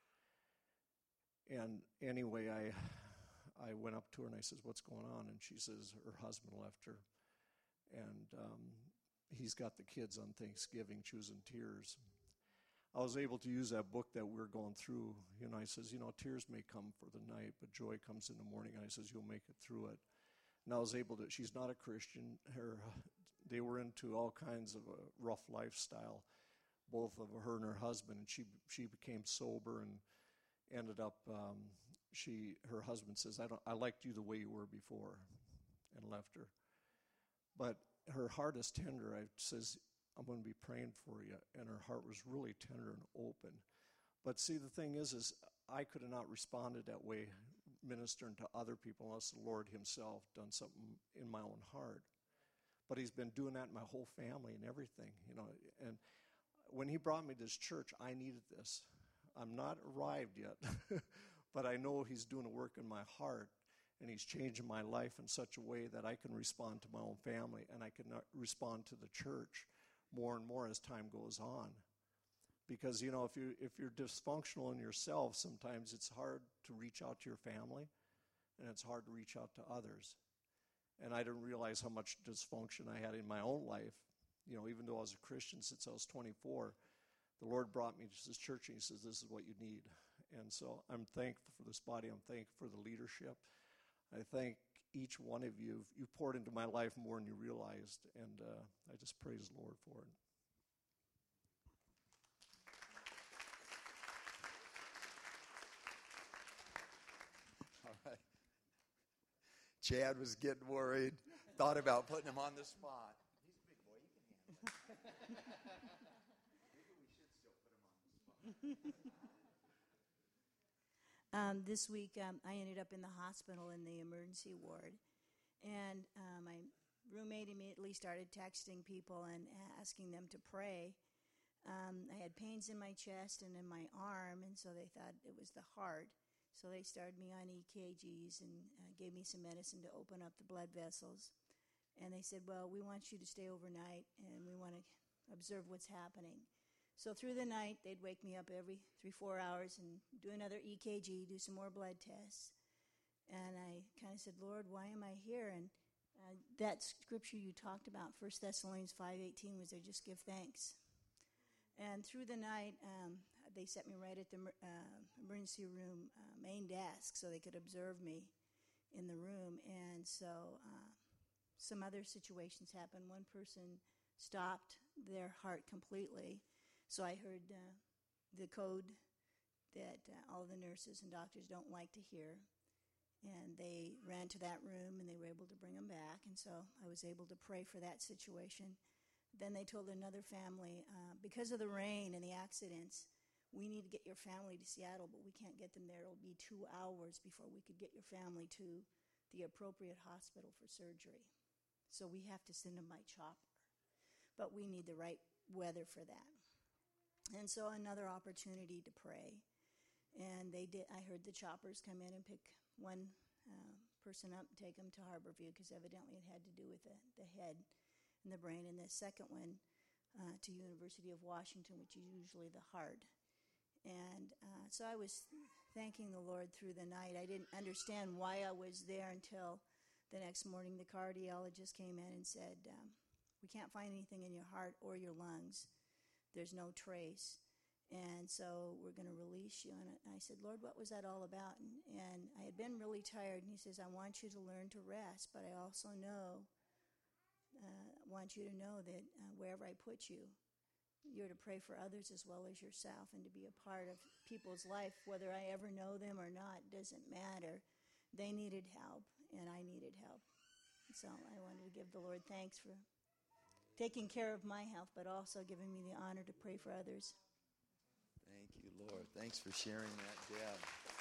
And anyway, I went up to her and I says, what's going on? And she says her husband left her, and he's got the kids on Thanksgiving. She was in tears. I was able to use that book that we're going through. I says, tears may come for the night, but joy comes in the morning. And I says, you'll make it through it. And I was able to, she's not a Christian. They were into all kinds of a rough lifestyle, both of her and her husband. And she became sober and ended up, her husband says, I liked you the way you were before, and left her. But her heart is tender. I says, I'm going to be praying for you. And her heart was really tender and open. But see, the thing is I could have not responded that way, ministering to other people, unless the Lord himself done something in my own heart. But he's been doing that in my whole family and everything, And when he brought me to this church, I needed this. I'm not arrived yet, but I know he's doing a work in my heart. And he's changing my life in such a way that I can respond to my own family, and I can respond to the church more and more as time goes on. Because, if you're dysfunctional in yourself, sometimes it's hard to reach out to your family, and it's hard to reach out to others. And I didn't realize how much dysfunction I had in my own life. Even though I was a Christian since I was 24, the Lord brought me to this church, and he says, this is what you need. And so I'm thankful for this body. I'm thankful for the leadership. I thank each one of you. You poured into my life more than you realized, and I just praise the Lord for it. All right. Chad was getting worried, thought about putting him on the spot. He's a big boy. You can handle it. Maybe we should still put him on the spot. This week, I ended up in the hospital in the emergency ward, and my roommate immediately started texting people and asking them to pray. I had pains in my chest and in my arm, and so they thought it was the heart. So they started me on EKGs and gave me some medicine to open up the blood vessels. And they said, well, we want you to stay overnight, and we want to observe what's happening. So through the night, they'd wake me up every 3-4 hours and do another EKG, do some more blood tests. And I kind of said, Lord, why am I here? And that scripture you talked about, 1 Thessalonians 5:18, was there, just give thanks. And through the night, they set me right at the emergency room main desk so they could observe me in the room. And so some other situations happened. One person stopped their heart completely. So I heard the code that all the nurses and doctors don't like to hear. And they ran to that room, and they were able to bring him back. And so I was able to pray for that situation. Then they told another family, because of the rain and the accidents, we need to get your family to Seattle, but we can't get them there. It'll be 2 hours before we could get your family to the appropriate hospital for surgery. So we have to send them by chopper. But we need the right weather for that. And so another opportunity to pray. And they did. I heard the choppers come in and pick one person up and take him to Harborview, because evidently it had to do with the head and the brain, and the second one to University of Washington, which is usually the heart. And so I was thanking the Lord through the night. I didn't understand why I was there until the next morning. The cardiologist came in and said, we can't find anything in your heart or your lungs. There's no trace. And so we're going to release you. And I said, Lord, what was that all about? And I had been really tired. And he says, I want you to learn to rest, but I also want you to know that wherever I put you, you're to pray for others as well as yourself, and to be a part of people's life. Whether I ever know them or not doesn't matter. They needed help, and I needed help. So I wanted to give the Lord thanks for taking care of my health, but also giving me the honor to pray for others. Thank you, Lord. Thanks for sharing that, Deb.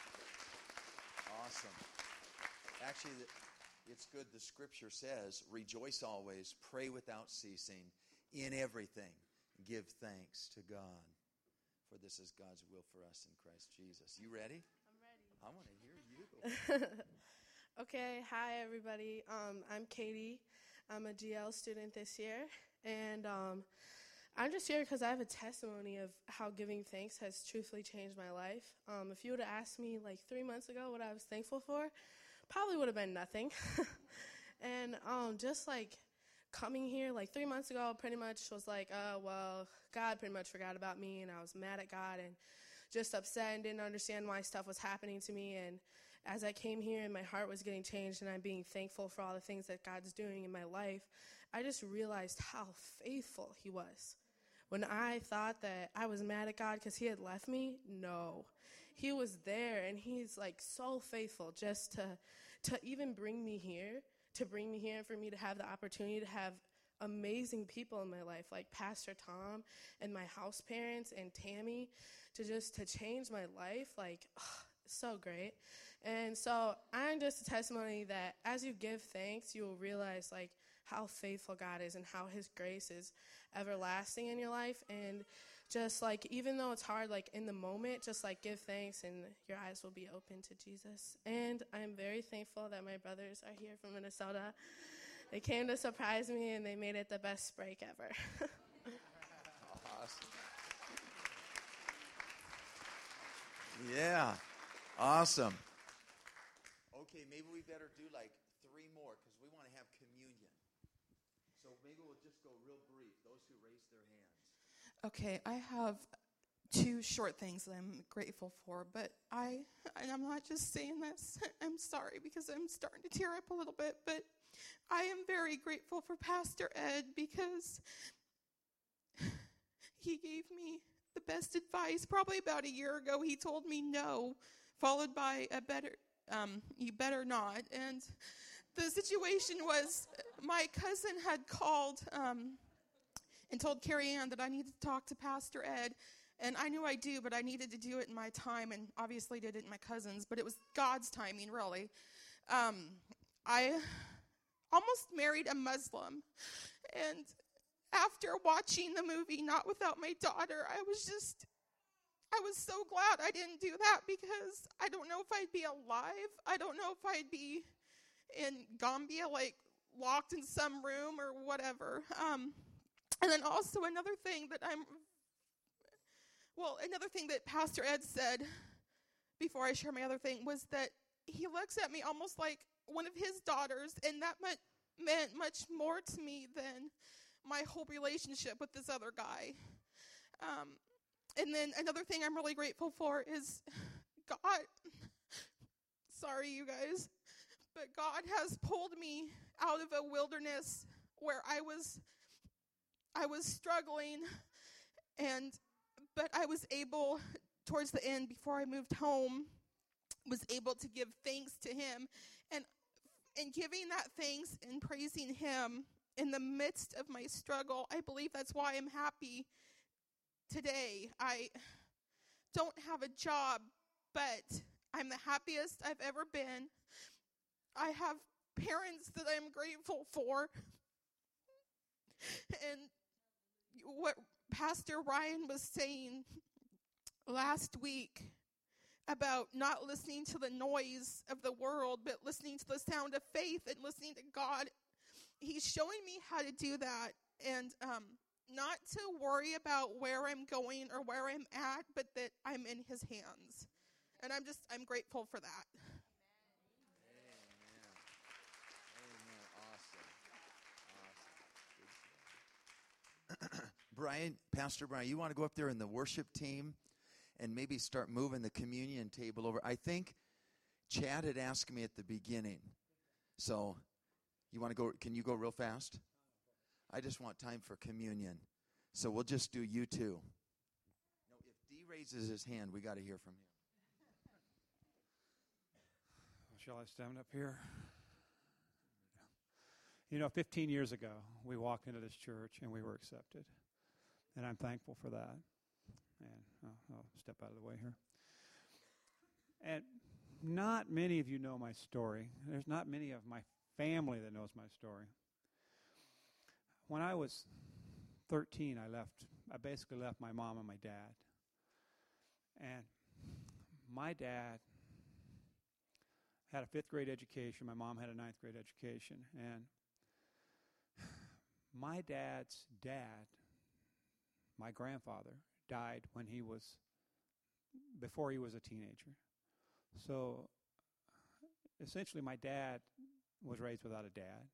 Awesome. Actually, it's good. The scripture says, rejoice always, pray without ceasing, in everything give thanks to God. For this is God's will for us in Christ Jesus. You ready? I'm ready. I want to hear you. Okay, hi everybody. I'm Katie. I'm a GL student this year, and I'm just here because I have a testimony of how giving thanks has truthfully changed my life. If you would have asked me like 3 months ago what I was thankful for, probably would have been nothing. And just like coming here like 3 months ago, pretty much was like, well, God pretty much forgot about me, and I was mad at God and just upset and didn't understand why stuff was happening to me. And as I came here and my heart was getting changed and I'm being thankful for all the things that God's doing in my life, I just realized how faithful he was. When I thought that I was mad at God because he had left me, no. He was there, and he's like so faithful just to even bring me here, and for me to have the opportunity to have amazing people in my life, like Pastor Tom and my house parents and Tammy, to change my life, like, so great. And so I'm just a testimony that as you give thanks, you will realize like how faithful God is and how his grace is everlasting in your life. And just like, even though it's hard, like in the moment, just like give thanks and your eyes will be open to Jesus. And I'm very thankful that my brothers are here from Minnesota. They came to surprise me, and they made it the best break ever. Awesome. Yeah, awesome. Okay, maybe we better do like 3 more because we want to have communion. So maybe we'll just go real brief, those who raised their hands. Okay, I have 2 short things that I'm grateful for, but I'm not just saying this. I'm sorry because I'm starting to tear up a little bit, but I am very grateful for Pastor Ed because he gave me the best advice. Probably about a year ago, he told me no, followed by you better not. And the situation was my cousin had called and told Carrie Ann that I needed to talk to Pastor Ed. And I knew I do, but I needed to do it in my time, and obviously did it in my cousin's, but it was God's timing, really. I almost married a Muslim, and after watching the movie Not Without My Daughter, I was so glad I didn't do that, because I don't know if I'd be alive. I don't know if I'd be in Gambia, like, locked in some room or whatever. And then also another thing that Pastor Ed said before I share my other thing was that he looks at me almost like one of his daughters, and that meant much more to me than my whole relationship with this other guy. And then another thing I'm really grateful for is God. Sorry, you guys. But God has pulled me out of a wilderness where I was struggling, but I was able, towards the end, before I moved home, was able to give thanks to him. And giving that thanks and praising him in the midst of my struggle, I believe that's why I'm happy today. I don't have a job, but I'm the happiest I've ever been. I have parents that I'm grateful for. And what Pastor Ryan was saying last week about not listening to the noise of the world, but listening to the sound of faith and listening to God, he's showing me how to do that, and not to worry about where I'm going or where I'm at, but that I'm in his hands. And I'm grateful for that. Pastor Brian, you want to go up there in the worship team and maybe start moving the communion table over? I think Chad had asked me at the beginning. So you want to go? Can you go real fast? I just want time for communion. So we'll just do you two. No, if D raises his hand, we got to hear from him. Shall I stand up here? 15 years ago, we walked into this church and we were accepted. And I'm thankful for that. And I'll step out of the way here. And not many of you know my story. There's not many of my family that knows my story. When I was 13, I basically left my mom and my dad. And my dad had a 5th grade education. My mom had a 9th grade education. And my dad's dad, my grandfather, died before he was a teenager. So essentially my dad was raised without a dad.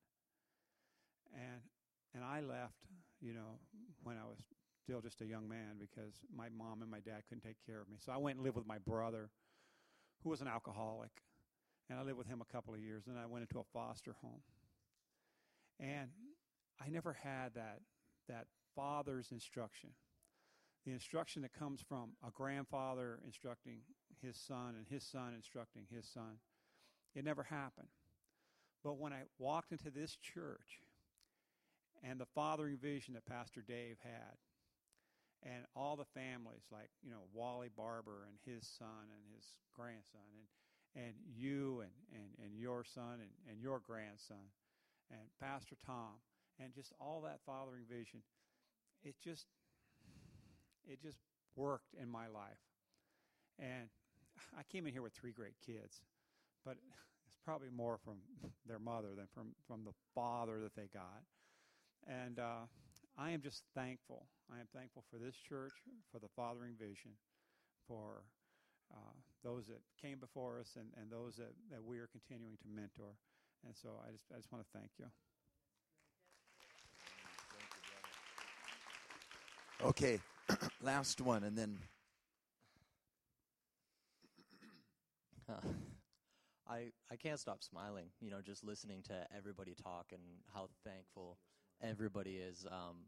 And I left, when I was still just a young man because my mom and my dad couldn't take care of me. So I went and lived with my brother, who was an alcoholic. And I lived with him a couple of years. Then I went into a foster home. And I never had that father's instruction. The instruction that comes from a grandfather instructing his son and his son instructing his son. It never happened. But when I walked into this church and the fathering vision that Pastor Dave had, and all the families like, Wally Barber and his son and his grandson, and you and your son and your grandson, and Pastor Tom, and just all that fathering vision, it just worked in my life. And I came in here with 3 great kids, but it's probably more from their mother than from the father that they got. And I am just thankful. I am thankful for this church, for the fathering vision, for those that came before us and those that we are continuing to mentor. And so I just want to thank you. Okay, last one, and then. I can't stop smiling, just listening to everybody talk and how thankful everybody is.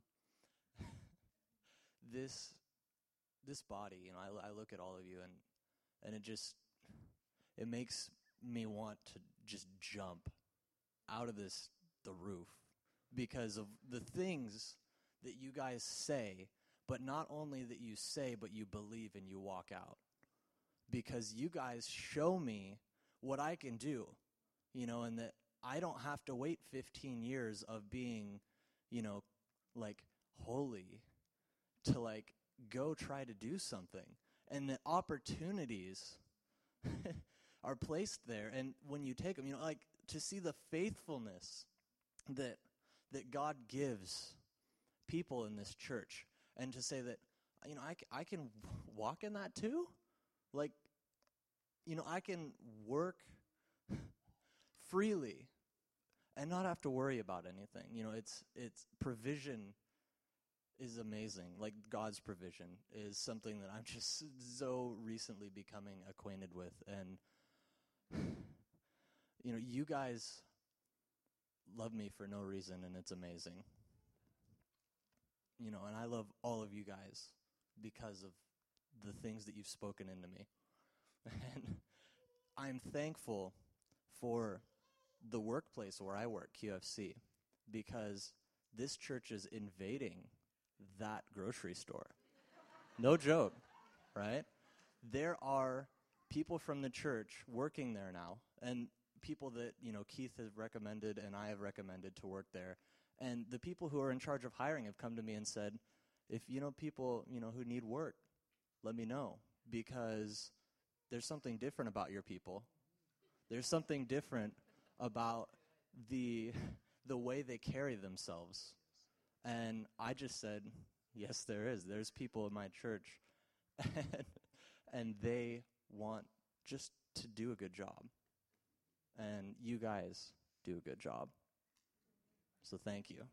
This body, I look at all of you and it makes me want to just jump out of the roof because of the things that you guys say, but not only that you say, but you believe and you walk out. Because you guys show me what I can do, and that I don't have to wait 15 years of being, holy to, go try to do something. And the opportunities are placed there. And when you take them, to see the faithfulness that God gives people in this church, and to say that, you know, I can walk in that too? Like, you know, I can work freely and not have to worry about anything. You know, it's provision is amazing. Like, God's provision is something that I'm just so recently becoming acquainted with. And, you know, you guys love me for no reason, and it's amazing. You know, and I love all of you guys because of the things that you've spoken into me. And I'm thankful for the workplace where I work, QFC, because this church is invading that grocery store. No joke, right? There are people from the church working there now, and people that, you know, Keith has recommended and I have recommended to work there. And the people who are in charge of hiring have come to me and said, if you know people, you know, who need work, let me know, because there's something different about your people. There's something different about the way they carry themselves. And I just said, yes, there is. There's people in my church, and they want just to do a good job. And you guys do a good job. So thank you.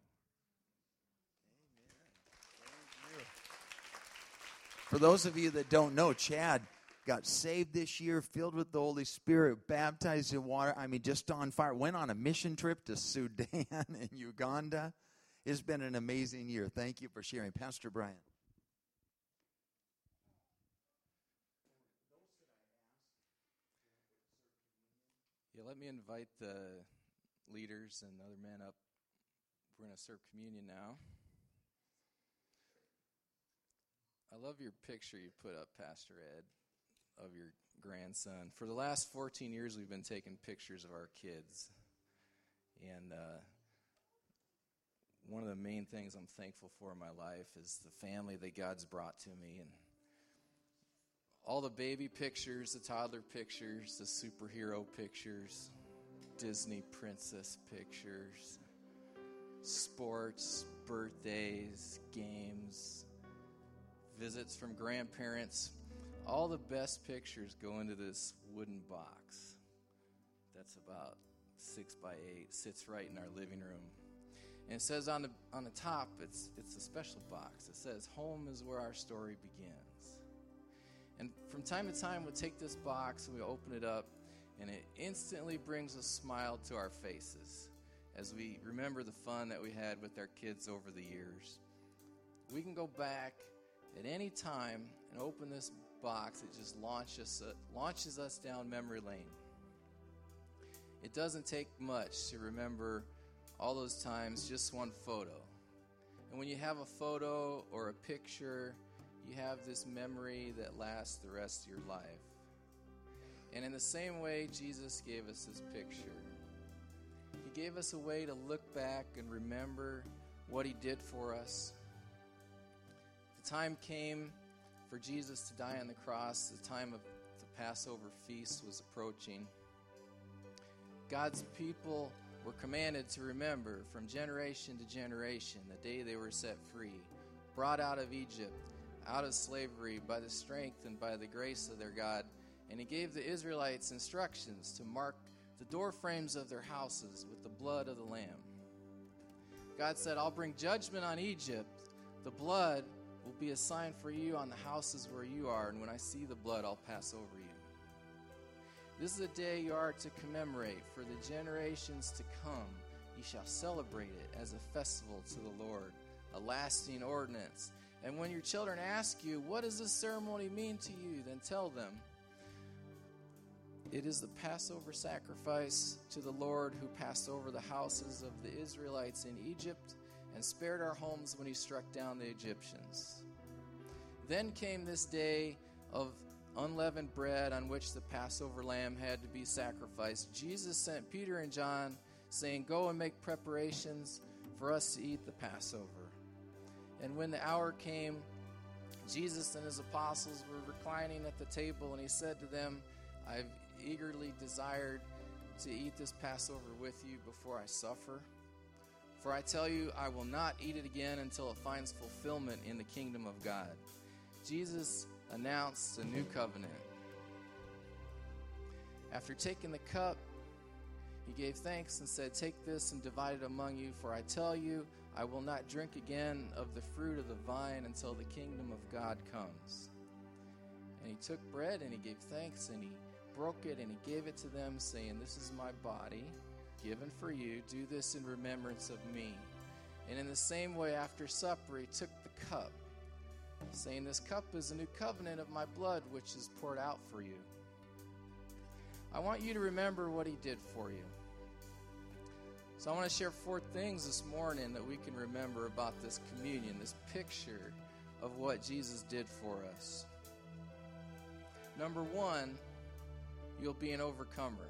For those of you that don't know, Chad got saved this year, filled with the Holy Spirit, baptized in water. I mean, just on fire. Went on a mission trip to Sudan and Uganda. It's been an amazing year. Thank you for sharing. Pastor Brian. Yeah, let me invite the leaders and other men up. We're going to serve communion now. I love your picture you put up, Pastor Ed, of your grandson. For the last 14 years, we've been taking pictures of our kids. And one of the main things I'm thankful for in my life is the family that God's brought to me. And all the baby pictures, the toddler pictures, the superhero pictures, Disney princess pictures, sports, birthdays, games, visits from grandparents. All the best pictures go into this wooden box that's about 6 by 8, sits right in our living room. And it says on the top, it's a special box. It says, "Home is where our story begins." And from time to time, we'll take this box and we open it up, and it instantly brings a smile to our faces as we remember the fun that we had with our kids over the years. We can go back at any time and open this box. It just launches us down memory lane. It doesn't take much to remember all those times, just one photo. And when you have a photo or a picture, you have this memory that lasts the rest of your life. And in the same way, Jesus gave us this picture. He gave us a way to look back and remember what he did for us. The time came for Jesus to die on the cross. The time of the Passover feast was approaching. God's people were commanded to remember from generation to generation the day they were set free, brought out of Egypt, out of slavery by the strength and by the grace of their God. And he gave the Israelites instructions to mark the door frames of their houses with the blood of the Lamb. God said, "I'll bring judgment on Egypt. The blood will be a sign for you on the houses where you are, and when I see the blood, I'll pass over you." This is a day you are to commemorate. For the generations to come, you shall celebrate it as a festival to the Lord, a lasting ordinance. And when your children ask you, "What does this ceremony mean to you?" then tell them, "It is the Passover sacrifice to the Lord who passed over the houses of the Israelites in Egypt and spared our homes when he struck down the Egyptians." Then came this day of unleavened bread on which the Passover lamb had to be sacrificed. Jesus sent Peter and John, saying, "Go and make preparations for us to eat the Passover." And when the hour came, Jesus and his apostles were reclining at the table, and he said to them, "I've eagerly desired to eat this Passover with you before I suffer. For I tell you, I will not eat it again until it finds fulfillment in the kingdom of God." Jesus announced a new covenant. After taking the cup, he gave thanks and said, "Take this and divide it among you, for I tell you, I will not drink again of the fruit of the vine until the kingdom of God comes." And he took bread and he gave thanks and he broke it and he gave it to them, saying, "This is my body given for you. Do this in remembrance of me." And in the same way, after supper, he took the cup, saying, "This cup is a new covenant of my blood, which is poured out for you." I want you to remember what he did for you. So I want to share 4 things this morning that we can remember about this communion, this picture of what Jesus did for us. Number 1, you'll be an overcomer.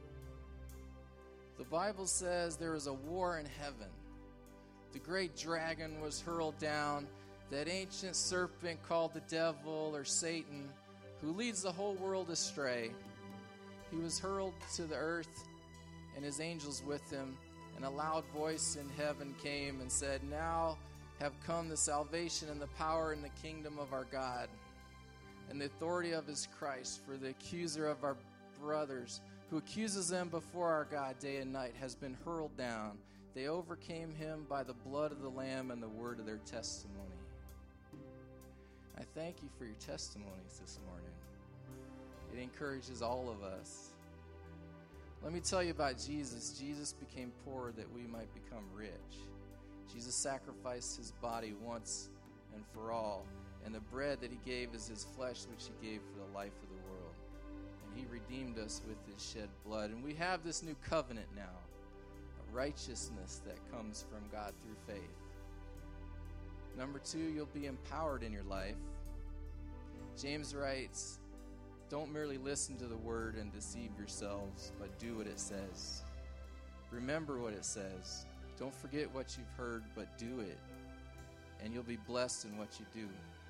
The Bible says there was a war in heaven. The great dragon was hurled down, that ancient serpent called the devil or Satan, who leads the whole world astray. He was hurled to the earth and his angels with him, and a loud voice in heaven came and said, "Now have come the salvation and the power and the kingdom of our God and the authority of his Christ, for the accuser of our brothers, who accuses them before our God day and night, has been hurled down. They overcame him by the blood of the Lamb and the word of their testimony." I thank you for your testimonies this morning. It encourages all of us. Let me tell you about Jesus. Jesus became poor that we might become rich. Jesus sacrificed his body once and for all, and the bread that he gave is his flesh, which he gave for the life of the world. And he redeemed us with his shed blood. And we have this new covenant now, a righteousness that comes from God through faith. Number 2, you'll be empowered in your life. James writes, "Don't merely listen to the word and deceive yourselves, but do what it says." Remember what it says. Don't forget what you've heard, but do it, and you'll be blessed in what you do.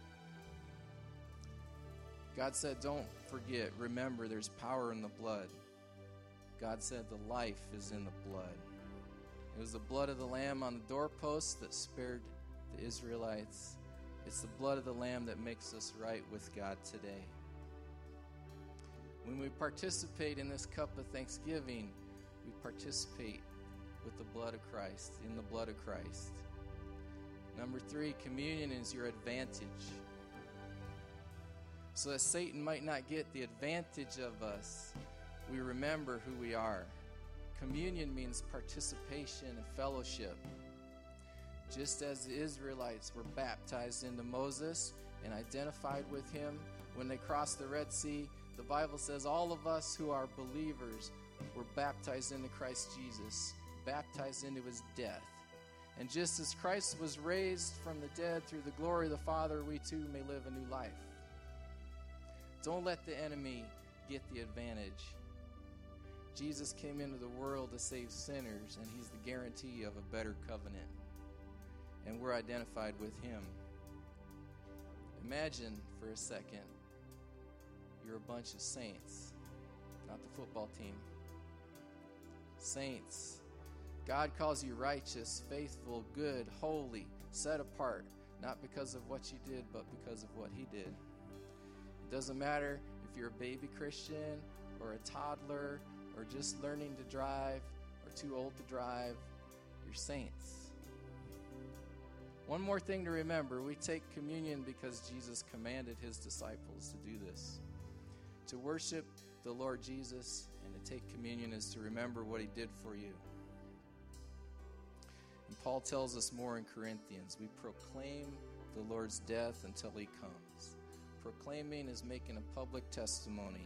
God said, don't forget, remember, there's power in the blood. God said the life is in the blood. It was the blood of the Lamb on the doorpost that spared the Israelites. It's the blood of the Lamb that makes us right with God today. When we participate in this cup of thanksgiving, we participate with the blood of Christ, in the blood of Christ. Number 3, communion is your advantage. So that Satan might not get the advantage of us, we remember who we are. Communion means participation and fellowship. Just as the Israelites were baptized into Moses and identified with him when they crossed the Red Sea, the Bible says all of us who are believers were baptized into Christ Jesus, baptized into his death. And just as Christ was raised from the dead through the glory of the Father, we too may live a new life. Don't let the enemy get the advantage. Jesus came into the world to save sinners, and he's the guarantee of a better covenant. And we're identified with him. Imagine for a second you're a bunch of saints, not the football team. Saints. God calls you righteous, faithful, good, holy, set apart, not because of what you did, but because of what he did. It doesn't matter if you're a baby Christian or a toddler or just learning to drive or too old to drive. You're saints. One more thing to remember, we take communion because Jesus commanded his disciples to do this. To worship the Lord Jesus and to take communion is to remember what he did for you. And Paul tells us more in Corinthians. We proclaim the Lord's death until he comes. Proclaiming is making a public testimony.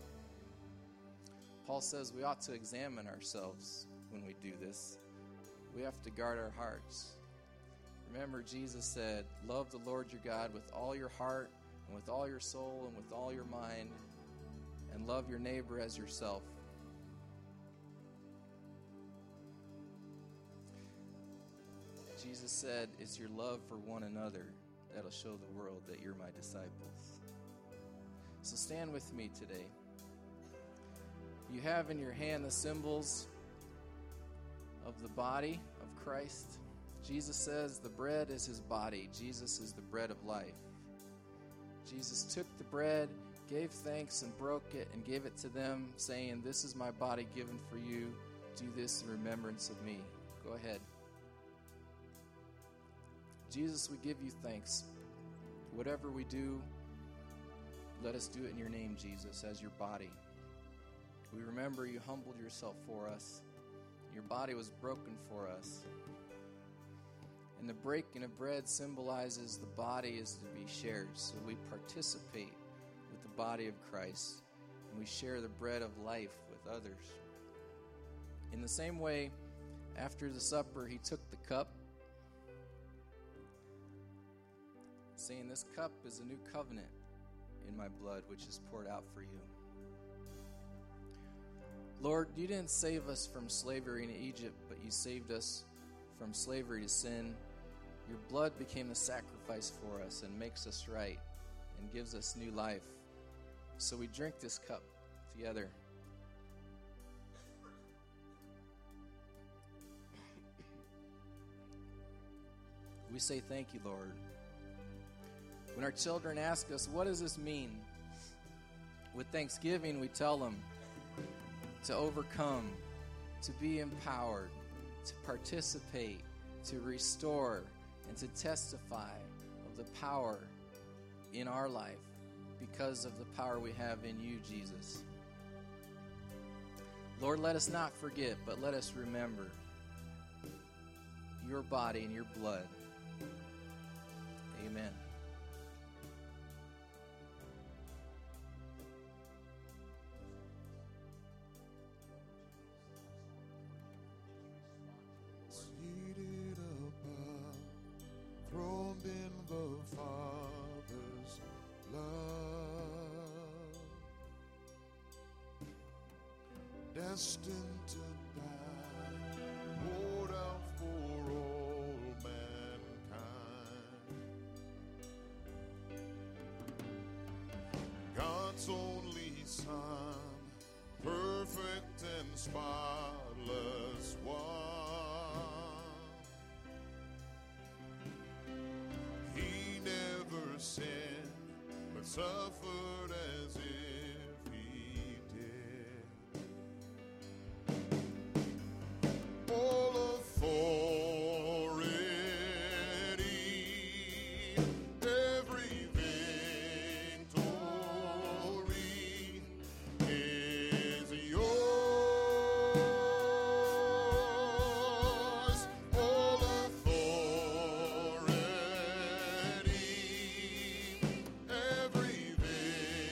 Paul says we ought to examine ourselves when we do this. We have to guard our hearts. Remember, Jesus said, love the Lord your God with all your heart and with all your soul and with all your mind, and love your neighbor as yourself. Jesus said, it's your love for one another that'll show the world that you're my disciples. So stand with me today. You have in your hand the symbols of the body of Christ. Jesus says the bread is his body. Jesus is the bread of life. Jesus took the bread, gave thanks, and broke it, and gave it to them, saying, "This is my body given for you. Do this in remembrance of me." Go ahead. Jesus, we give you thanks. Whatever we do, let us do it in your name, Jesus, as your body. We remember you humbled yourself for us. Your body was broken for us. And the breaking of bread symbolizes the body is to be shared. So we participate with the body of Christ, and we share the bread of life with others. In the same way, after the supper, he took the cup, saying, "This cup is a new covenant in my blood, which is poured out for you." Lord, you didn't save us from slavery in Egypt, but you saved us from slavery to sin. Your blood became the sacrifice for us and makes us right and gives us new life. So we drink this cup together. We say thank you, Lord. When our children ask us, what does this mean? With thanksgiving, we tell them to overcome, to be empowered, to participate, to restore, and to testify of the power in our life because of the power we have in you, Jesus. Lord, let us not forget, but let us remember your body and your blood. Amen. Seated above, throned in the Father's love, destined to die, poured out for all mankind. God's only Son, perfect and spotless one. He never sinned, but suffered as if he did. All authority, every victory is yours. All authority, every victory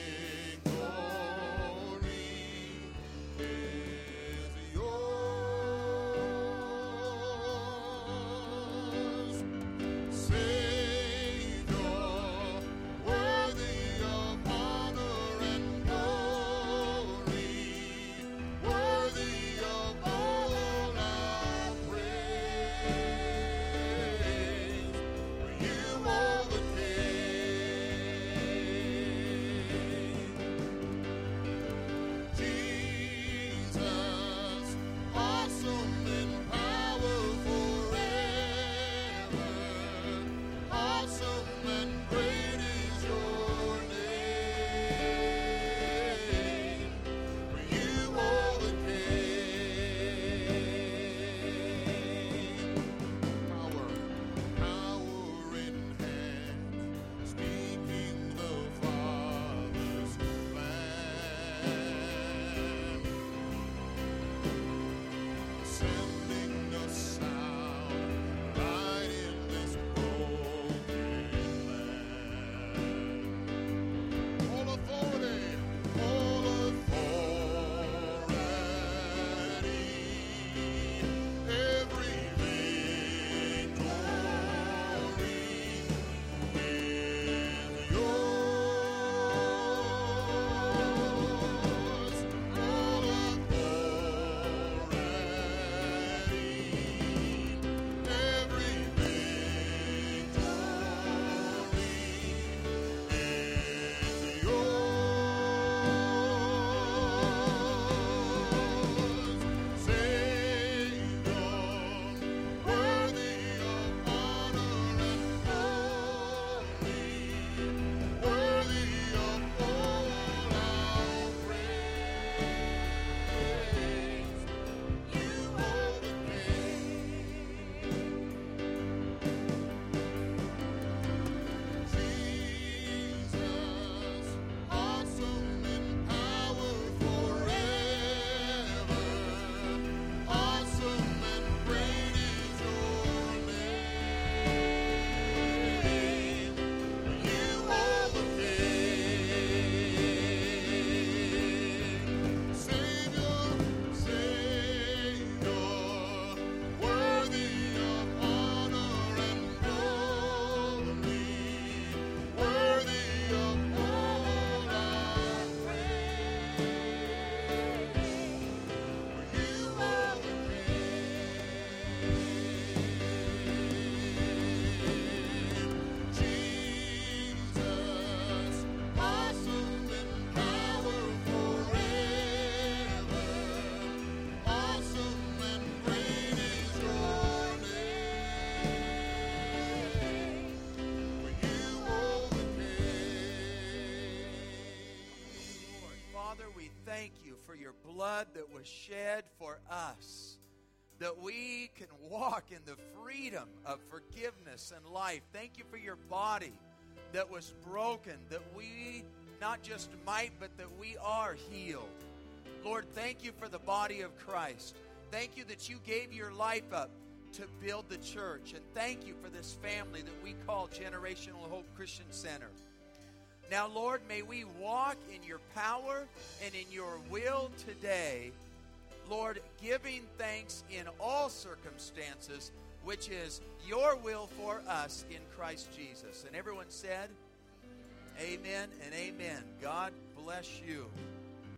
thank you for your blood that was shed for us, that we can walk in the freedom of forgiveness and life. Thank you for your body that was broken, that we not just might, but that we are healed. Lord, thank you for the body of Christ. Thank you that you gave your life up to build the church. And thank you for this family that we call Generational Hope Christian Center. Now, Lord, may we walk in your power and in your will today, Lord, giving thanks in all circumstances, which is your will for us in Christ Jesus. And everyone said, amen and amen. God bless you.